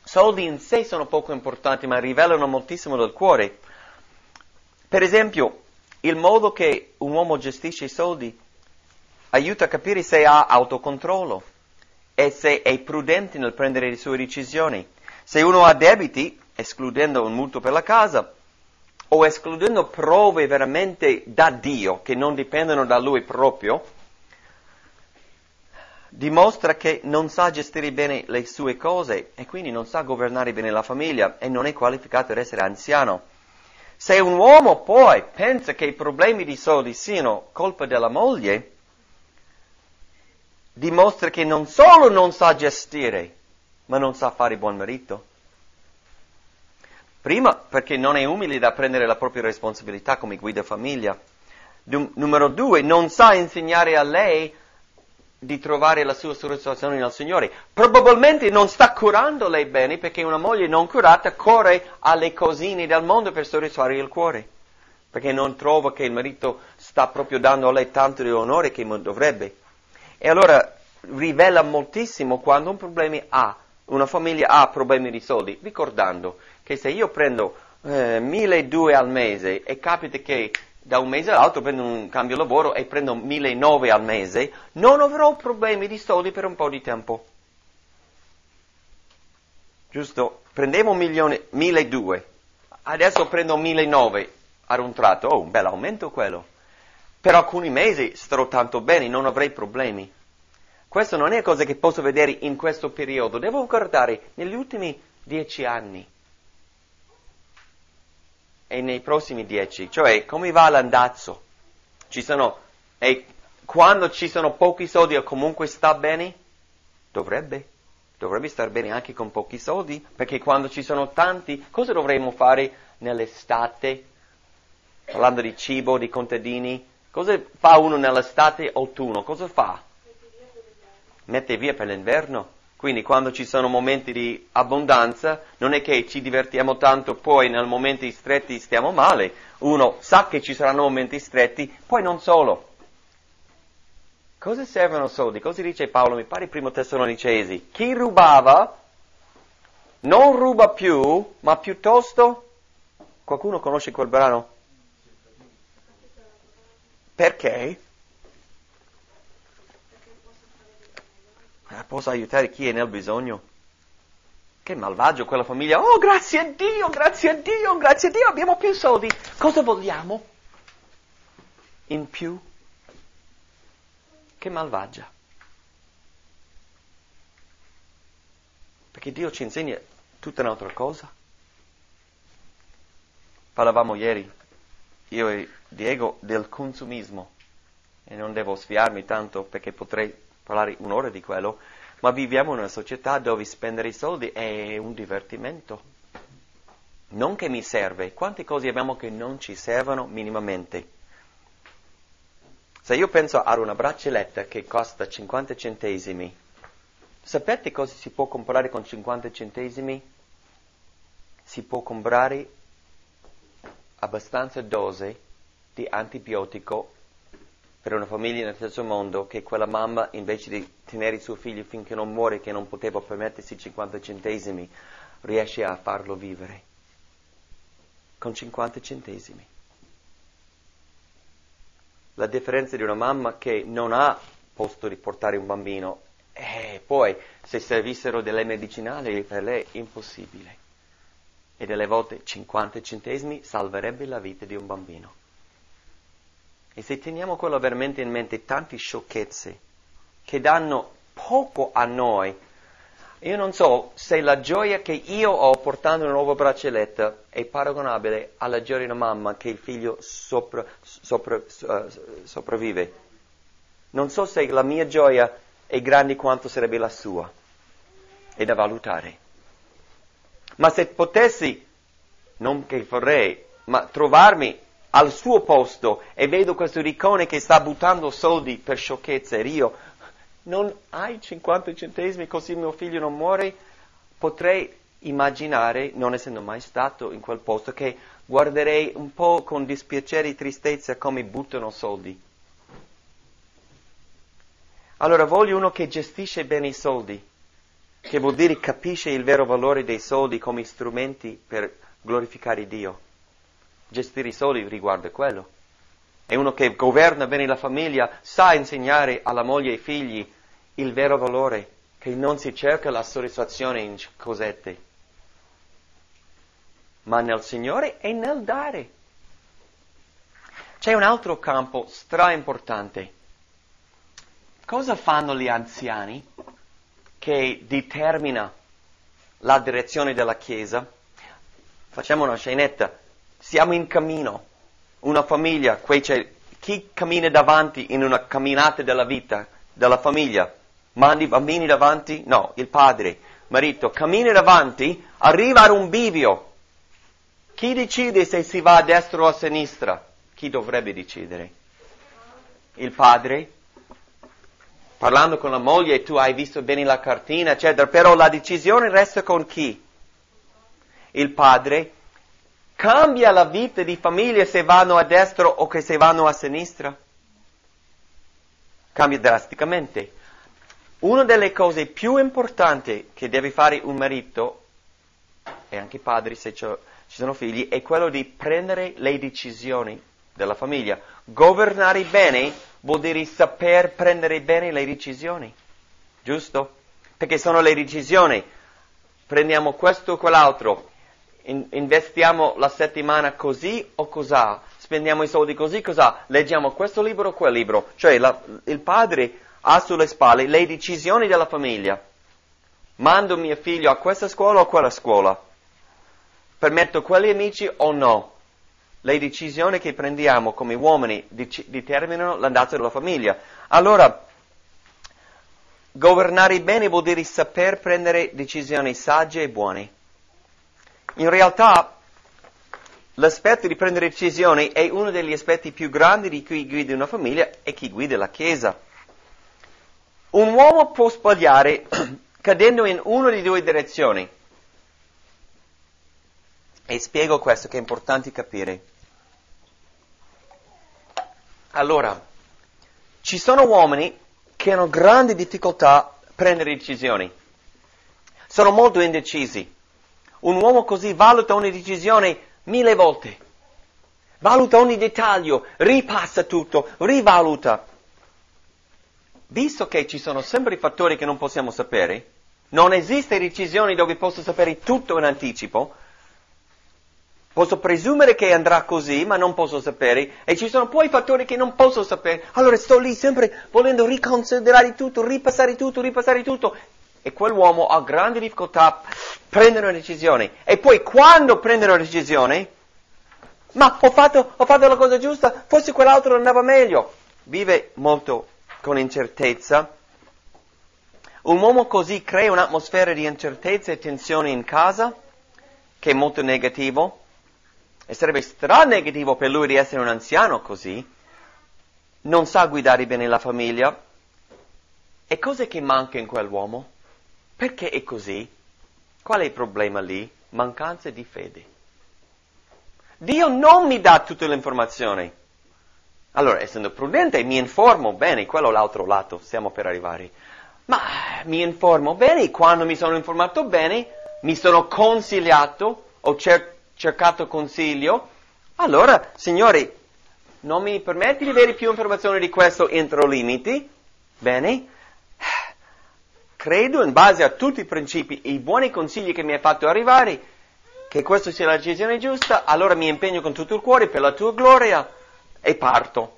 [SPEAKER 2] soldi in sé sono poco importanti, ma rivelano moltissimo del cuore. Per esempio, il modo che un uomo gestisce i soldi aiuta a capire se ha autocontrollo e se è prudente nel prendere le sue decisioni. Se uno ha debiti, escludendo un mutuo per la casa, o escludendo prove veramente da Dio, che non dipendono da lui proprio, dimostra che non sa gestire bene le sue cose e quindi non sa governare bene la famiglia e non è qualificato ad essere anziano. Se un uomo poi pensa che i problemi di soldi siano colpa della moglie, dimostra che non solo non sa gestire, ma non sa fare buon marito. Prima, perché non è umile da prendere la propria responsabilità come guida famiglia. Dum- numero due, non sa insegnare a lei di trovare la sua soddisfazione nel Signore. Probabilmente non sta curando lei bene, perché una moglie non curata corre alle cosine del mondo per soddisfare il cuore, perché non trova che il marito sta proprio dando a lei tanto di onore che dovrebbe. E allora rivela moltissimo quando un problema ha, una famiglia ha problemi di soldi, ricordando che se io prendo eh, milleduecento al mese e capita che da un mese all'altro prendo un cambio lavoro e prendo millenovecento al mese, non avrò problemi di soldi per un po' di tempo. Giusto? Prendevo un milione, milleduecento, adesso prendo millenovecento ad un tratto, oh, un bel aumento quello. Per alcuni mesi starò tanto bene, non avrei problemi. Questo non è cosa che posso vedere in questo periodo, devo guardare negli ultimi dieci anni. E nei prossimi dieci, cioè come va l'andazzo? Ci sono, e quando ci sono pochi soldi o comunque sta bene? Dovrebbe, dovrebbe star bene anche con pochi soldi, perché quando ci sono tanti, cosa dovremmo fare nell'estate? Parlando di cibo, di contadini, cosa fa uno nell'estate autunno? Cosa fa? Mette via per l'inverno. Quindi quando ci sono momenti di abbondanza, non è che ci divertiamo tanto, poi nei momenti stretti stiamo male. Uno sa che ci saranno momenti stretti, poi non solo. Cosa servono soldi? Cosa dice Paolo? Mi pare primo Tessalonicesi. Chi rubava non ruba più, ma piuttosto... Qualcuno conosce quel brano? Perché? Posso aiutare chi è nel bisogno. Che malvagio quella famiglia. Oh, grazie a Dio, grazie a Dio, grazie a Dio, abbiamo più soldi. Cosa vogliamo? In più? Che malvagia. Perché Dio ci insegna tutta un'altra cosa. Parlavamo ieri, io e Diego, del consumismo. E non devo sfiarmi tanto perché potrei parlare un'ora di quello, ma viviamo in una società dove spendere i soldi è un divertimento. Non che mi serve. Quante cose abbiamo che non ci servono minimamente? Se io penso ad una braccioletta che costa cinquanta centesimi, sapete cosa si può comprare con cinquanta centesimi? Si può comprare abbastanza dose di antibiotico per una famiglia nel terzo mondo, che quella mamma, invece di tenere il suo figlio finché non muore, che non poteva permettersi cinquanta centesimi, riesce a farlo vivere. Con cinquanta centesimi. La differenza di una mamma che non ha posto di portare un bambino, e poi se servissero delle medicinali per lei è impossibile. E delle volte cinquanta centesimi salverebbe la vita di un bambino. E se teniamo quello veramente in mente, tante sciocchezze che danno poco a noi. Io non so se la gioia che io ho portando una nuova braccioletta è paragonabile alla gioia di una mamma che il figlio sopra, sopra, uh, sopravvive. Non so se la mia gioia è grande quanto sarebbe la sua. È da valutare. Ma se potessi, non che vorrei, ma trovarmi al suo posto e vedo questo riccone che sta buttando soldi per sciocchezze e io, non hai cinquanta centesimi così mio figlio non muore? Potrei immaginare, non essendo mai stato in quel posto, che guarderei un po' con dispiacere e tristezza come buttano soldi. Allora voglio uno che gestisce bene i soldi. che vuol dire capisce il vero valore dei soldi come strumenti per glorificare Dio. Gestire i soldi riguarda quello. È uno che governa bene la famiglia, sa insegnare alla moglie e ai figli il vero valore, che non si cerca la soddisfazione in cosette, ma nel Signore e nel dare. C'è un altro campo stra importante. Cosa fanno gli anziani che determina la direzione della Chiesa? Facciamo una scenetta. Siamo in cammino, una famiglia, qui c'è chi cammina davanti in una camminata della vita, della famiglia. Mandi i bambini davanti? No, il padre, marito, cammina davanti, arriva ad un bivio. Chi decide se si va a destra o a sinistra? Chi dovrebbe decidere? Il padre? Parlando con la moglie, tu hai visto bene la cartina, eccetera, però la decisione resta con chi? Il padre cambia la vita di famiglia se vanno a destra o che se vanno a sinistra? Cambia drasticamente. Una delle cose più importanti che deve fare un marito, e anche i padri se ci sono figli, è quello di prendere le decisioni della famiglia. Governare bene vuol dire saper prendere bene le decisioni, giusto? Perché sono le decisioni. Prendiamo questo o quell'altro, in, investiamo la settimana così o cos'ha, spendiamo i soldi così cos'ha, leggiamo questo libro o quel libro. Cioè la, il padre ha sulle spalle le decisioni della famiglia. Mando mio figlio a questa scuola o a quella scuola? Permetto quegli amici o no? Le decisioni che prendiamo come uomini dec- determinano l'andazzo della famiglia. Allora, governare bene vuol dire saper prendere decisioni sagge e buone. In realtà, l'aspetto di prendere decisioni è uno degli aspetti più grandi di chi guida una famiglia e chi guida la Chiesa. Un uomo può sbagliare cadendo in una di due direzioni. E spiego questo che è importante capire. Allora, ci sono uomini che hanno grandi difficoltà a prendere decisioni. Sono molto indecisi. Un uomo così valuta ogni decisione mille volte. Valuta ogni dettaglio, ripassa tutto, rivaluta. Visto che ci sono sempre fattori che non possiamo sapere, non esiste decisioni dove posso sapere tutto in anticipo. Posso presumere che andrà così, ma non posso sapere, e ci sono poi fattori che non posso sapere. Allora sto lì sempre volendo riconsiderare tutto, ripassare tutto, ripassare tutto. E quell'uomo ha grandi difficoltà a prendere una decisione. E poi quando prende una decisione, ma ho fatto, ho fatto la cosa giusta, forse quell'altro andava meglio. Vive molto con incertezza. Un uomo così crea un'atmosfera di incertezza e tensione in casa, che è molto negativo. E sarebbe stra negativo per lui di essere un anziano così. Non sa guidare bene la famiglia. E cos'è che manca in quell'uomo? Perché è così? Qual è il problema lì? Mancanza di fede. Dio non mi dà tutte le informazioni. Allora, essendo prudente, mi informo bene, quello è l'altro lato, stiamo per arrivare. Ma mi informo bene, quando mi sono informato bene, mi sono consigliato, ho cer- cercato consiglio, allora, Signore, non mi permetti di avere più informazioni di questo entro limiti? Bene. Credo, in base a tutti i principi e i buoni consigli che mi hai fatto arrivare, che questa sia la decisione giusta, allora mi impegno con tutto il cuore per la tua gloria e parto.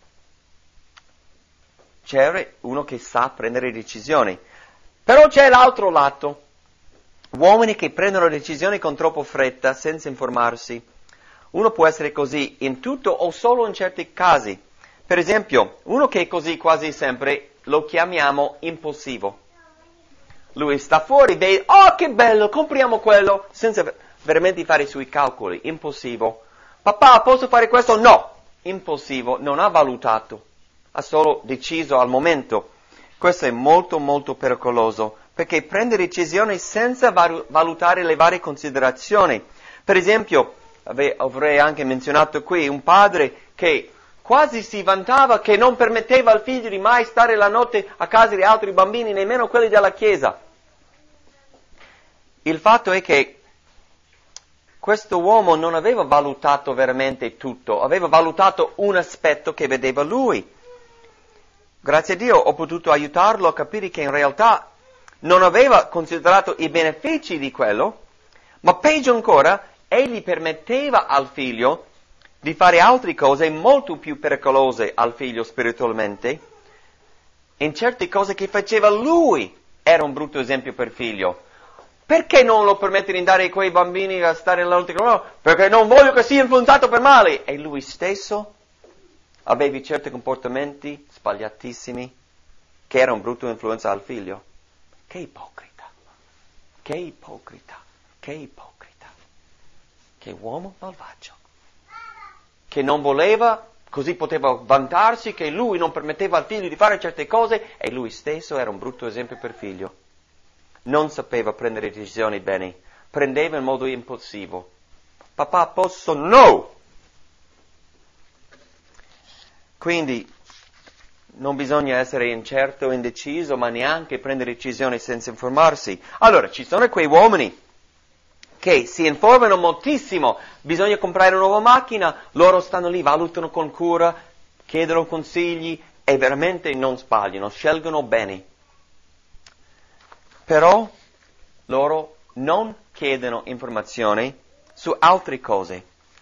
[SPEAKER 2] C'è uno che sa prendere decisioni. Però c'è l'altro lato. Uomini che prendono decisioni con troppo fretta, senza informarsi. Uno può essere così in tutto o solo in certi casi. Per esempio, uno che è così quasi sempre lo chiamiamo impulsivo. Lui sta fuori, vede, oh che bello, compriamo quello, senza veramente fare i suoi calcoli, impulsivo. Papà, posso fare questo? No, impulsivo, non ha valutato, ha solo deciso al momento. Questo è molto molto pericoloso, perché prende decisioni senza valutare le varie considerazioni. Per esempio, avrei anche menzionato qui un padre che quasi si vantava che non permetteva al figlio di mai stare la notte a casa di altri bambini, nemmeno quelli della chiesa. il fatto è che questo uomo non aveva valutato veramente tutto, aveva valutato un aspetto che vedeva lui. Grazie a Dio ho potuto aiutarlo a capire che in realtà non aveva considerato i benefici di quello, ma peggio ancora, egli permetteva al figlio di fare altre cose molto più pericolose al figlio spiritualmente, in certe cose che faceva lui era un brutto esempio per figlio. Perché non lo permette di andare quei bambini a stare nell'altro modo? Perché non voglio che sia influenzato per male. E lui stesso aveva certi comportamenti sbagliatissimi che era un brutto influenza al figlio. Che ipocrita, che ipocrita, che ipocrita, che uomo malvagio, che non voleva, così poteva vantarsi che lui non permetteva al figlio di fare certe cose e lui stesso era un brutto esempio per figlio. Non sapeva prendere decisioni bene, prendeva in modo impulsivo. Papà, posso? No! Quindi non bisogna essere incerto, indeciso, ma neanche prendere decisioni senza informarsi. Allora, ci sono quei uomini che si informano moltissimo, bisogna comprare una nuova macchina, loro stanno lì, valutano con cura, chiedono consigli e veramente non sbagliano, scelgono bene. Però loro non chiedono informazioni su altre cose.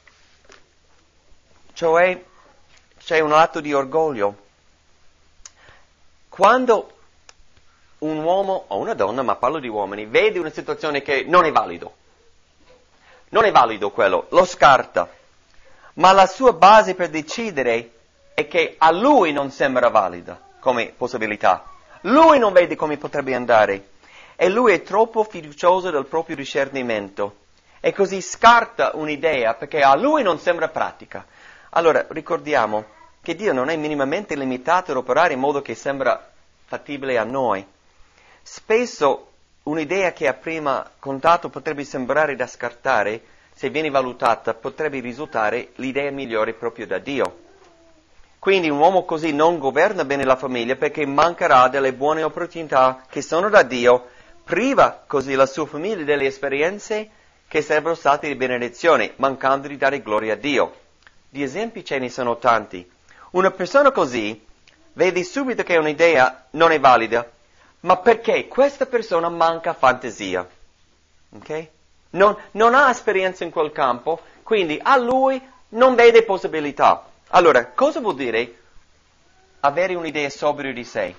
[SPEAKER 2] Cioè, c'è un atto di orgoglio. Quando un uomo o una donna, ma parlo di uomini, vede una situazione che non è valido, non è valido quello, lo scarta, ma la sua base per decidere è che a lui non sembra valida come possibilità. Lui non vede come potrebbe andare. E lui è troppo fiducioso del proprio discernimento e così scarta un'idea perché a lui non sembra pratica. Allora ricordiamo che Dio non è minimamente limitato ad operare in modo che sembra fattibile a noi. Spesso un'idea che a prima contatto potrebbe sembrare da scartare, se viene valutata, potrebbe risultare l'idea migliore proprio da Dio. Quindi un uomo così non governa bene la famiglia perché mancherà delle buone opportunità che sono da Dio, priva così la sua famiglia delle esperienze che sarebbero state di benedizione, mancando di dare gloria a Dio. Di esempi ce ne sono tanti. Una persona così vede subito che un'idea non è valida, ma perché questa persona manca fantasia. Ok? Non, non ha esperienza in quel campo, quindi a lui non vede possibilità. Allora, cosa vuol dire avere un'idea sobria di sé?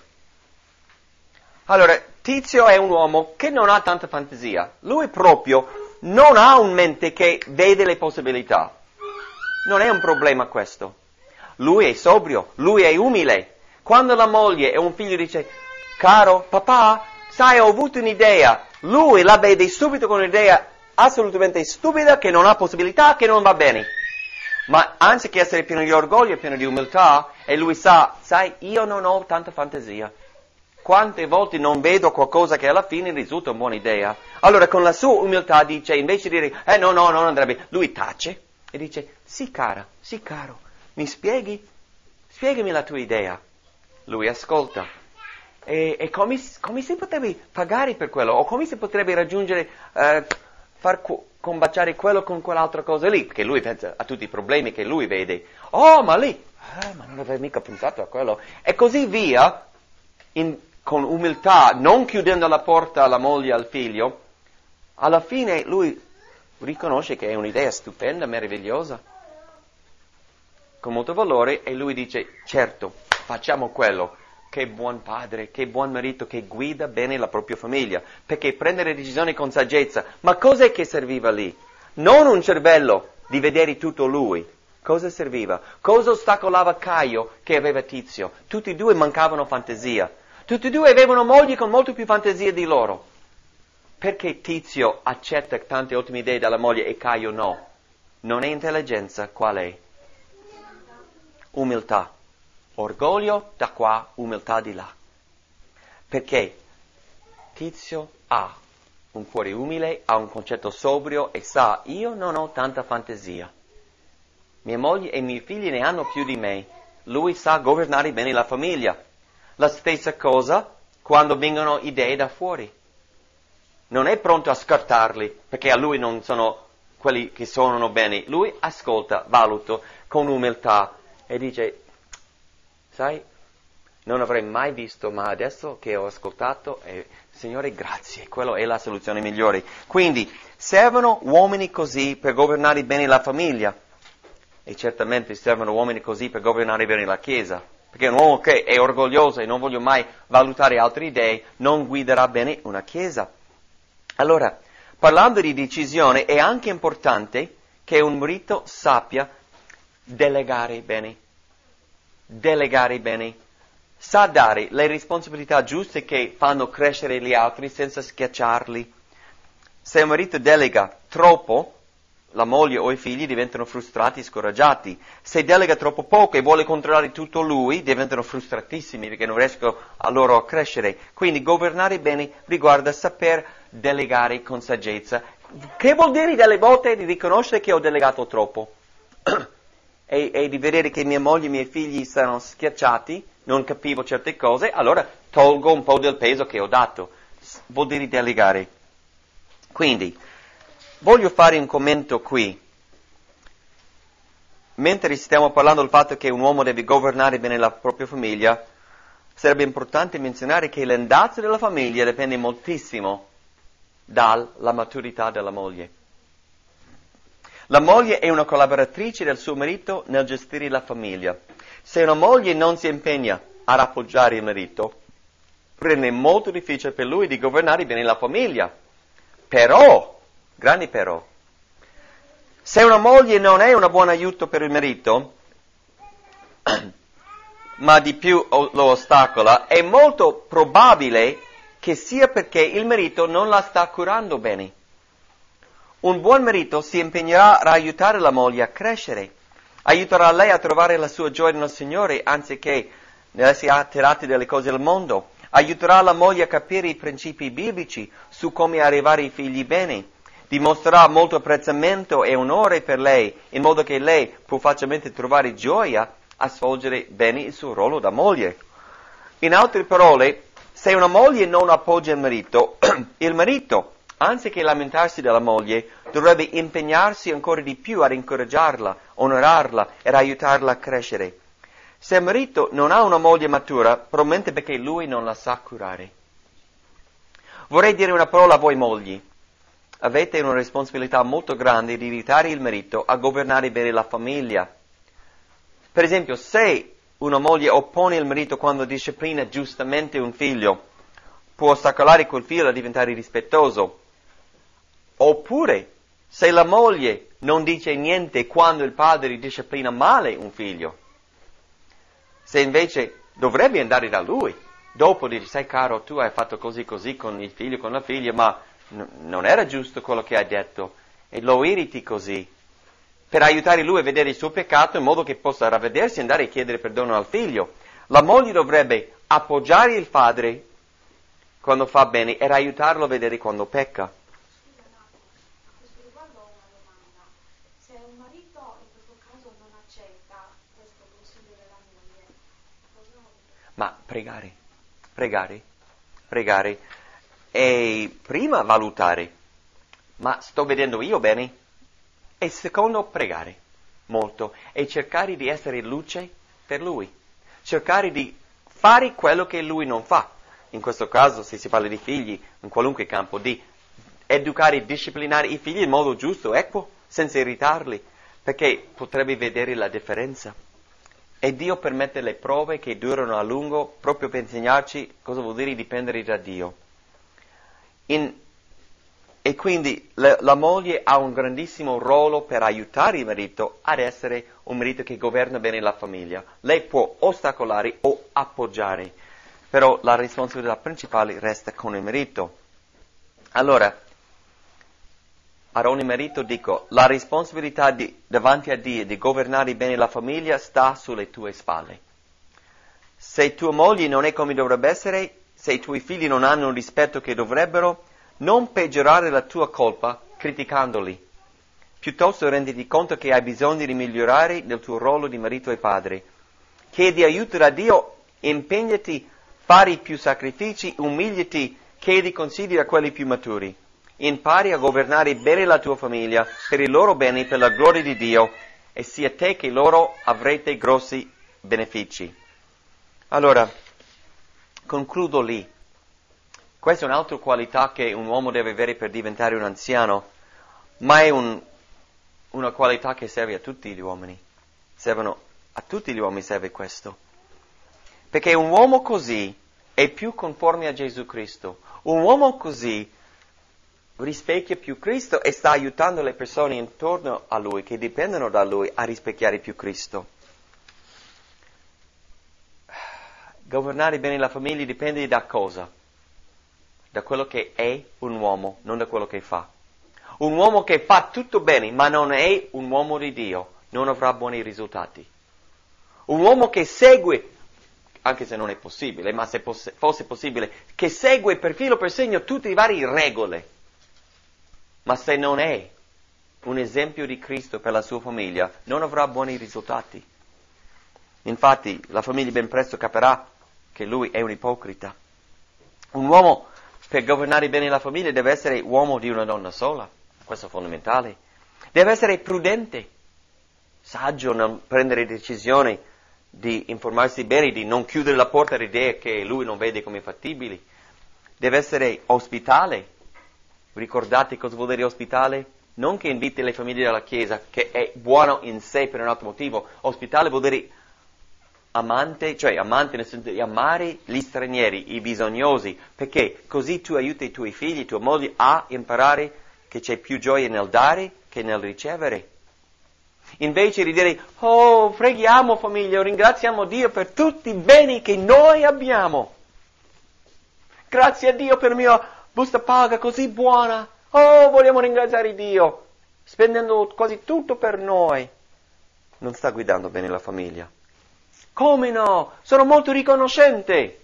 [SPEAKER 2] Allora, Tizio è un uomo che non ha tanta fantasia. Lui proprio non ha un mente che vede le possibilità. Non è un problema questo. Lui è sobrio, lui è umile. Quando la moglie e un figlio dice, caro papà, sai, ho avuto un'idea. Lui la vede subito con un'idea assolutamente stupida, che non ha possibilità, che non va bene. Ma anziché essere pieno di orgoglio, pieno di umiltà, e lui sa, sai, io non ho tanta fantasia. Quante volte non vedo qualcosa che alla fine risulta una buona idea? Allora con la sua umiltà dice, invece di dire, eh no, no, non andrebbe, lui tace e dice, sì cara, sì caro, mi spieghi? Spiegami la tua idea. Lui ascolta. E, e come, come si potrebbe pagare per quello? O come si potrebbe raggiungere, eh, far cu- combaciare quello con quell'altra cosa lì? Perché lui pensa a tutti i problemi che lui vede. Oh, ma lì, eh, ma non avevo mica pensato a quello. E così via, in, con umiltà, non chiudendo la porta alla moglie e al figlio, alla fine lui riconosce che è un'idea stupenda, meravigliosa, con molto valore, e lui dice, certo, facciamo quello. Che buon padre, che buon marito, che guida bene la propria famiglia, perché prendere decisioni con saggezza. Ma cos'è che serviva lì? Non un cervello di vedere tutto lui. Cosa serviva? Cosa ostacolava Caio che aveva Tizio? Tutti e due mancavano fantasia. Tutti e due avevano mogli con molto più fantasia di loro. Perché Tizio accetta tante ottime idee dalla moglie e Caio no? Non è intelligenza, qual è? Umiltà. Orgoglio da qua, umiltà di là. Perché Tizio ha un cuore umile, ha un concetto sobrio e sa, io non ho tanta fantasia. Mia moglie e i miei figli ne hanno più di me. Lui sa governare bene la famiglia. La stessa cosa quando vengono idee da fuori. non è pronto a scartarli, perché a lui non sono quelli che suonano bene. Lui ascolta, valuta con umiltà e dice, sai, non avrei mai visto, ma adesso che ho ascoltato, eh, Signore, grazie, quella è la soluzione migliore. Quindi, servono uomini così per governare bene la famiglia. E certamente servono uomini così per governare bene la Chiesa. Perché un uomo che è orgoglioso e non voglio mai valutare altre idee, non guiderà bene una Chiesa. Allora, parlando di decisione, è anche importante che un marito sappia delegare bene. Delegare bene. Sa dare le responsabilità giuste che fanno crescere gli altri senza schiacciarli. Se un marito delega troppo, la moglie o i figli diventano frustrati e scoraggiati. Se delega troppo poco e vuole controllare tutto lui, diventano frustratissimi perché non riescono a loro a crescere. Quindi governare bene riguarda saper delegare con saggezza. Che vuol dire delle volte di riconoscere che ho delegato troppo e, e di vedere che mia moglie e i miei figli sono schiacciati, non capivo certe cose, allora tolgo un po' del peso che ho dato. Vuol dire delegare. Quindi, voglio fare un commento qui. Mentre stiamo parlando del fatto che un uomo deve governare bene la propria famiglia, sarebbe importante menzionare che l'andazzo della famiglia dipende moltissimo dalla maturità della moglie. La moglie è una collaboratrice del suo marito nel gestire la famiglia. Se una moglie non si impegna ad appoggiare il marito, rende molto difficile per lui di governare bene la famiglia. Però, grandi però, se una moglie non è un buon aiuto per il marito, ma di più lo ostacola, è molto probabile che sia perché il marito non la sta curando bene. Un buon marito si impegnerà ad aiutare la moglie a crescere, aiuterà lei a trovare la sua gioia nel Signore anziché essere attirati dalle cose del mondo, aiuterà la moglie a capire i principi biblici su come arrivare ai figli bene, dimostrerà molto apprezzamento e onore per lei, in modo che lei può facilmente trovare gioia a svolgere bene il suo ruolo da moglie. In altre parole, se una moglie non appoggia il marito, il marito, anziché lamentarsi della moglie, dovrebbe impegnarsi ancora di più ad incoraggiarla, onorarla ed aiutarla a crescere. Se il marito non ha una moglie matura, probabilmente perché lui non la sa curare. Vorrei dire una parola a voi mogli. Avete una responsabilità molto grande di aiutare il marito a governare bene la famiglia. Per esempio, se una moglie oppone il marito quando disciplina giustamente un figlio, può ostacolare quel figlio da diventare rispettoso. Oppure, se la moglie non dice niente quando il padre disciplina male un figlio, se invece dovrebbe andare da lui, dopo dire, sai caro, tu hai fatto così così con il figlio, con la figlia, ma n- non era giusto quello che hai detto, e lo irriti così, per aiutare lui a vedere il suo peccato in modo che possa ravvedersi e andare a chiedere perdono al figlio. La moglie dovrebbe appoggiare il padre quando fa bene ed aiutarlo a vedere quando pecca. Ma pregare, pregare, pregare e prima valutare, ma sto vedendo io bene? E secondo pregare molto e cercare di essere luce per lui, cercare di fare quello che lui non fa. In questo caso, se si parla di figli, in qualunque campo, di educare e disciplinare i figli in modo giusto, equo, senza irritarli, perché potrebbe vedere la differenza. E Dio permette le prove che durano a lungo proprio per insegnarci cosa vuol dire dipendere da Dio. In, e quindi la, la moglie ha un grandissimo ruolo per aiutare il marito ad essere un marito che governa bene la famiglia. Lei può ostacolare o appoggiare, però la responsabilità principale resta con il marito. Allora, ad ogni marito dico, la responsabilità di, davanti a Dio di governare bene la famiglia sta sulle tue spalle. Se tua moglie non è come dovrebbe essere, se i tuoi figli non hanno il rispetto che dovrebbero, non peggiorare la tua colpa criticandoli. Piuttosto renditi conto che hai bisogno di migliorare nel tuo ruolo di marito e padre. Chiedi aiuto da Dio, impegnati, fare più sacrifici, umiliati, chiedi consigli a quelli più maturi. Impari a governare bene la tua famiglia, per il loro bene, per la gloria di Dio, e sia te che loro avrete grossi benefici. Allora, concludo lì. Questa è un'altra qualità che un uomo deve avere per diventare un anziano, ma è un, una qualità che serve a tutti gli uomini. Servono, a tutti gli uomini serve questo. Perché un uomo così è più conforme a Gesù Cristo. Un uomo così rispecchia più Cristo e sta aiutando le persone intorno a lui, che dipendono da lui, a rispecchiare più Cristo. Governare bene la famiglia dipende da cosa? Da quello che è un uomo, non da quello che fa. Un uomo che fa tutto bene, ma non è un uomo di Dio, non avrà buoni risultati. Un uomo che segue, anche se non è possibile, ma se poss- fosse possibile, che segue per filo per segno tutte le varie regole, ma se non è un esempio di Cristo per la sua famiglia, non avrà buoni risultati. Infatti, la famiglia ben presto capirà che lui è un ipocrita. Un uomo, per governare bene la famiglia, deve essere uomo di una donna sola. Questo è fondamentale. Deve essere prudente, saggio nel prendere decisioni, di informarsi bene, di non chiudere la porta alle idee che lui non vede come fattibili. Deve essere ospitale. Ricordate cosa vuol dire ospitale? Non che inviti le famiglie alla chiesa, che è buono in sé per un altro motivo. Ospitale vuol dire amante, cioè amante nel senso di amare gli stranieri, i bisognosi, perché così tu aiuti i tuoi figli, i tuoi mogli a imparare che c'è più gioia nel dare che nel ricevere. Invece di dire, oh, preghiamo famiglia, ringraziamo Dio per tutti i beni che noi abbiamo. Grazie a Dio per la mia busta paga così buona. Oh, vogliamo ringraziare Dio, spendendo quasi tutto per noi. Non sta guidando bene la famiglia. Come no? Sono molto riconoscente.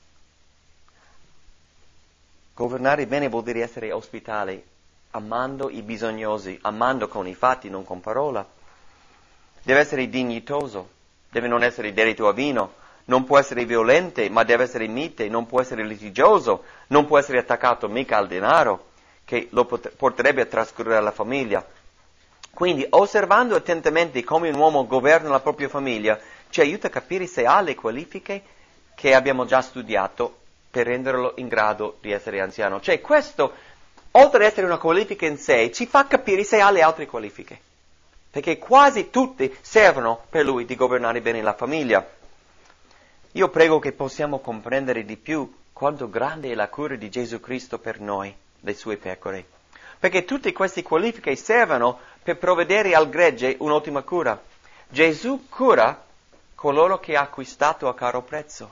[SPEAKER 2] Governare bene vuol dire essere ospitale, amando i bisognosi, amando con i fatti, non con parola. Deve essere dignitoso, deve non essere dedito a vino, non può essere violente, ma deve essere mite, non può essere litigioso, non può essere attaccato mica al denaro, che lo pot- porterebbe a trascurare la famiglia. Quindi, osservando attentamente come un uomo governa la propria famiglia, ci aiuta a capire se ha le qualifiche che abbiamo già studiato per renderlo in grado di essere anziano. Cioè, questo, oltre ad essere una qualifica in sé, ci fa capire se ha le altre qualifiche. Perché quasi tutti servono per lui di governare bene la famiglia. Io prego che possiamo comprendere di più quanto grande è la cura di Gesù Cristo per noi, le sue pecore. Perché tutte queste qualifiche servono per provvedere al gregge un'ottima cura. Gesù cura coloro che ha acquistato a caro prezzo.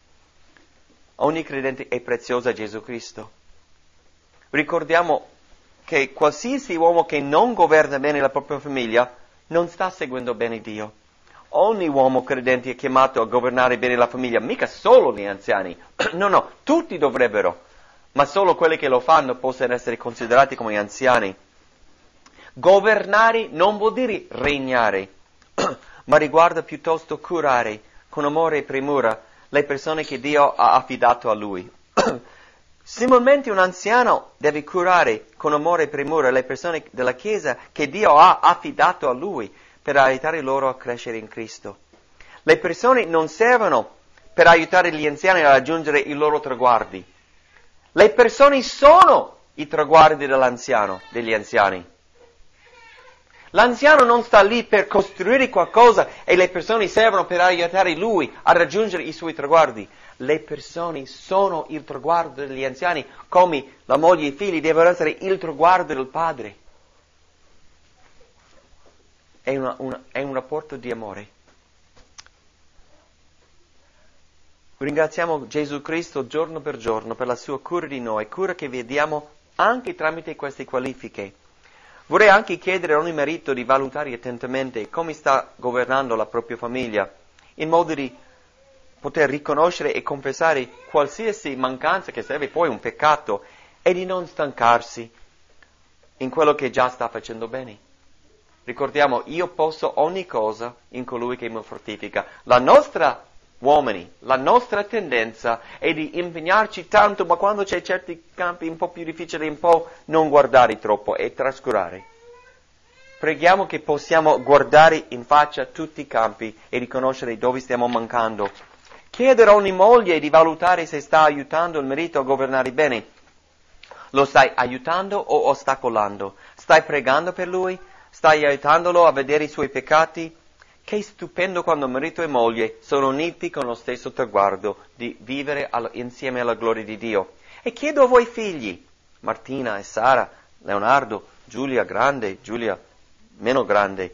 [SPEAKER 2] Ogni credente è prezioso a Gesù Cristo. Ricordiamo che qualsiasi uomo che non governa bene la propria famiglia non sta seguendo bene Dio. Ogni uomo credente è chiamato a governare bene la famiglia, mica solo gli anziani. No, no, tutti dovrebbero, ma solo quelli che lo fanno possono essere considerati come anziani. Governare non vuol dire regnare, ma riguarda piuttosto curare con amore e premura le persone che Dio ha affidato a Lui. Similmente un anziano deve curare con amore e premura le persone della Chiesa che Dio ha affidato a Lui per aiutare loro a crescere in Cristo. Le persone non servono per aiutare gli anziani a raggiungere i loro traguardi. Le persone sono i traguardi dell'anziano, degli anziani. L'anziano non sta lì per costruire qualcosa e le persone servono per aiutare lui a raggiungere i suoi traguardi. Le persone sono il traguardo degli anziani, come la moglie e i figli devono essere il traguardo del padre. È, una, una, è un rapporto di amore. Ringraziamo Gesù Cristo giorno per giorno per la sua cura di noi, cura che vediamo anche tramite queste qualifiche. Vorrei anche chiedere a ogni marito di valutare attentamente come sta governando la propria famiglia, in modo di poter riconoscere e confessare qualsiasi mancanza che sarebbe poi un peccato e di non stancarsi in quello che già sta facendo bene. Ricordiamo, io posso ogni cosa in colui che mi fortifica. La nostra uomini, la nostra tendenza è di impegnarci tanto, ma quando c'è certi campi un po' più difficili, un po' non guardare troppo e trascurare. Preghiamo che possiamo guardare in faccia tutti i campi e riconoscere dove stiamo mancando. Chiedere a ogni moglie di valutare se sta aiutando il marito a governare bene. Lo stai aiutando o ostacolando? Stai pregando per lui? Stai aiutandolo a vedere i suoi peccati? Che stupendo quando marito e moglie sono uniti con lo stesso traguardo di vivere all- insieme alla gloria di Dio. E chiedo a voi figli, Martina e Sara, Leonardo, Giulia grande, Giulia meno grande.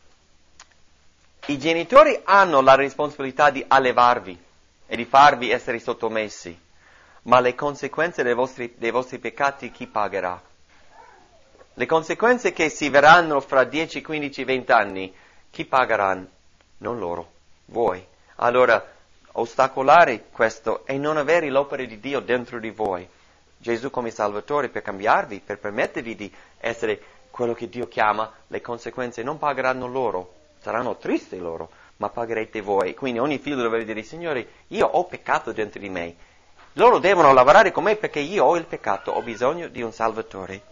[SPEAKER 2] I genitori hanno la responsabilità di allevarvi e di farvi essere sottomessi, ma le conseguenze dei vostri, dei vostri peccati chi pagherà? Le conseguenze che si verranno fra dieci, quindici, venti anni, chi pagheranno? Non loro, voi. Allora, ostacolare questo e non avere l'opera di Dio dentro di voi. Gesù come Salvatore per cambiarvi, per permettervi di essere quello che Dio chiama, le conseguenze non pagheranno loro, saranno tristi loro, ma pagherete voi. Quindi ogni figlio dovrebbe dire, Signore, io ho peccato dentro di me. Loro devono lavorare con me perché io ho il peccato, ho bisogno di un Salvatore.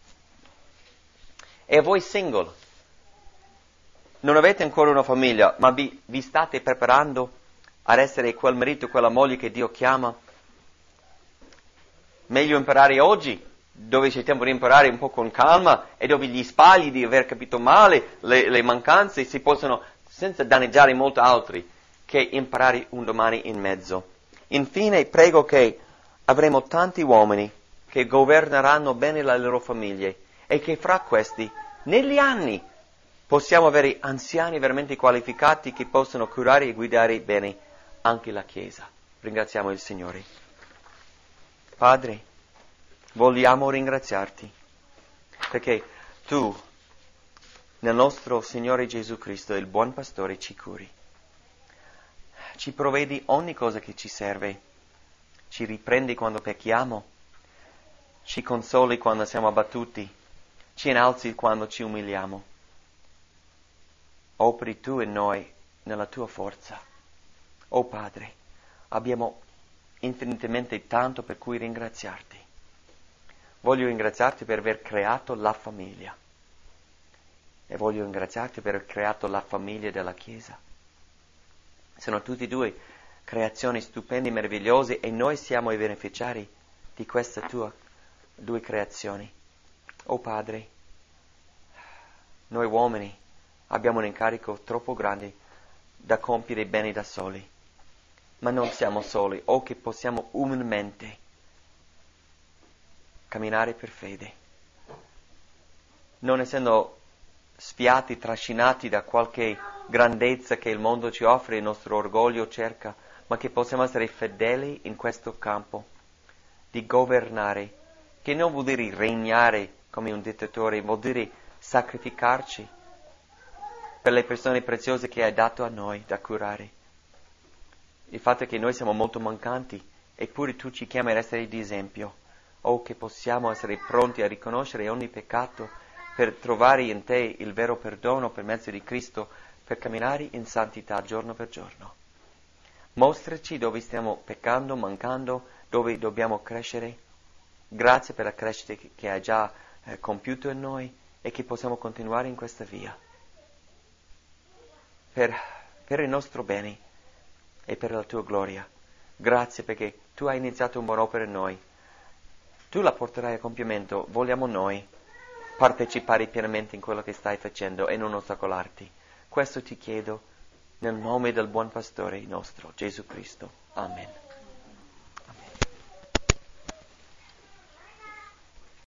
[SPEAKER 2] E voi single, non avete ancora una famiglia, ma vi, vi state preparando ad essere quel marito, quella moglie che Dio chiama? Meglio imparare oggi, dove c'è tempo di imparare un po' con calma e dove gli sbagli di aver capito male, le, le mancanze si possono, senza danneggiare molto altri, che imparare un domani in mezzo. Infine prego che avremo tanti uomini che governeranno bene le loro famiglie e che fra questi, negli anni, possiamo avere anziani veramente qualificati che possono curare e guidare bene anche la Chiesa. Ringraziamo il Signore. Padre, vogliamo ringraziarti perché tu, nel nostro Signore Gesù Cristo, il buon pastore, ci curi. Ci provvedi ogni cosa che ci serve, ci riprendi quando pecchiamo, ci consoli quando siamo abbattuti, ci innalzi quando ci umiliamo. Operi tu in noi nella tua forza. Oh Padre, abbiamo infinitamente tanto per cui ringraziarti. Voglio ringraziarti per aver creato la famiglia e voglio ringraziarti per aver creato la famiglia della Chiesa. Sono tutti e due creazioni stupende, meravigliose e noi siamo i beneficiari di queste tue due creazioni. Oh Padre, noi uomini abbiamo un incarico troppo grande da compiere bene da soli, ma non siamo soli, o che possiamo umilmente camminare per fede, non essendo sfiati, trascinati da qualche grandezza che il mondo ci offre, il nostro orgoglio cerca, ma che possiamo essere fedeli in questo campo, di governare, che non vuol dire regnare come un dittatore, vuol dire sacrificarci per le persone preziose che hai dato a noi da curare. Il fatto è che noi siamo molto mancanti, eppure tu ci chiami ad essere di esempio. O che possiamo essere pronti a riconoscere ogni peccato per trovare in te il vero perdono per mezzo di Cristo, per camminare in santità giorno per giorno. Mostraci dove stiamo peccando, mancando, dove dobbiamo crescere. Grazie per la crescita che hai già eh, compiuto in noi e che possiamo continuare in questa via. Per, per il nostro bene e per la tua gloria. Grazie perché tu hai iniziato un buon opera in noi. Tu la porterai a compimento, vogliamo noi partecipare pienamente in quello che stai facendo e non ostacolarti. Questo ti chiedo nel nome del buon pastore nostro, Gesù Cristo. Amen.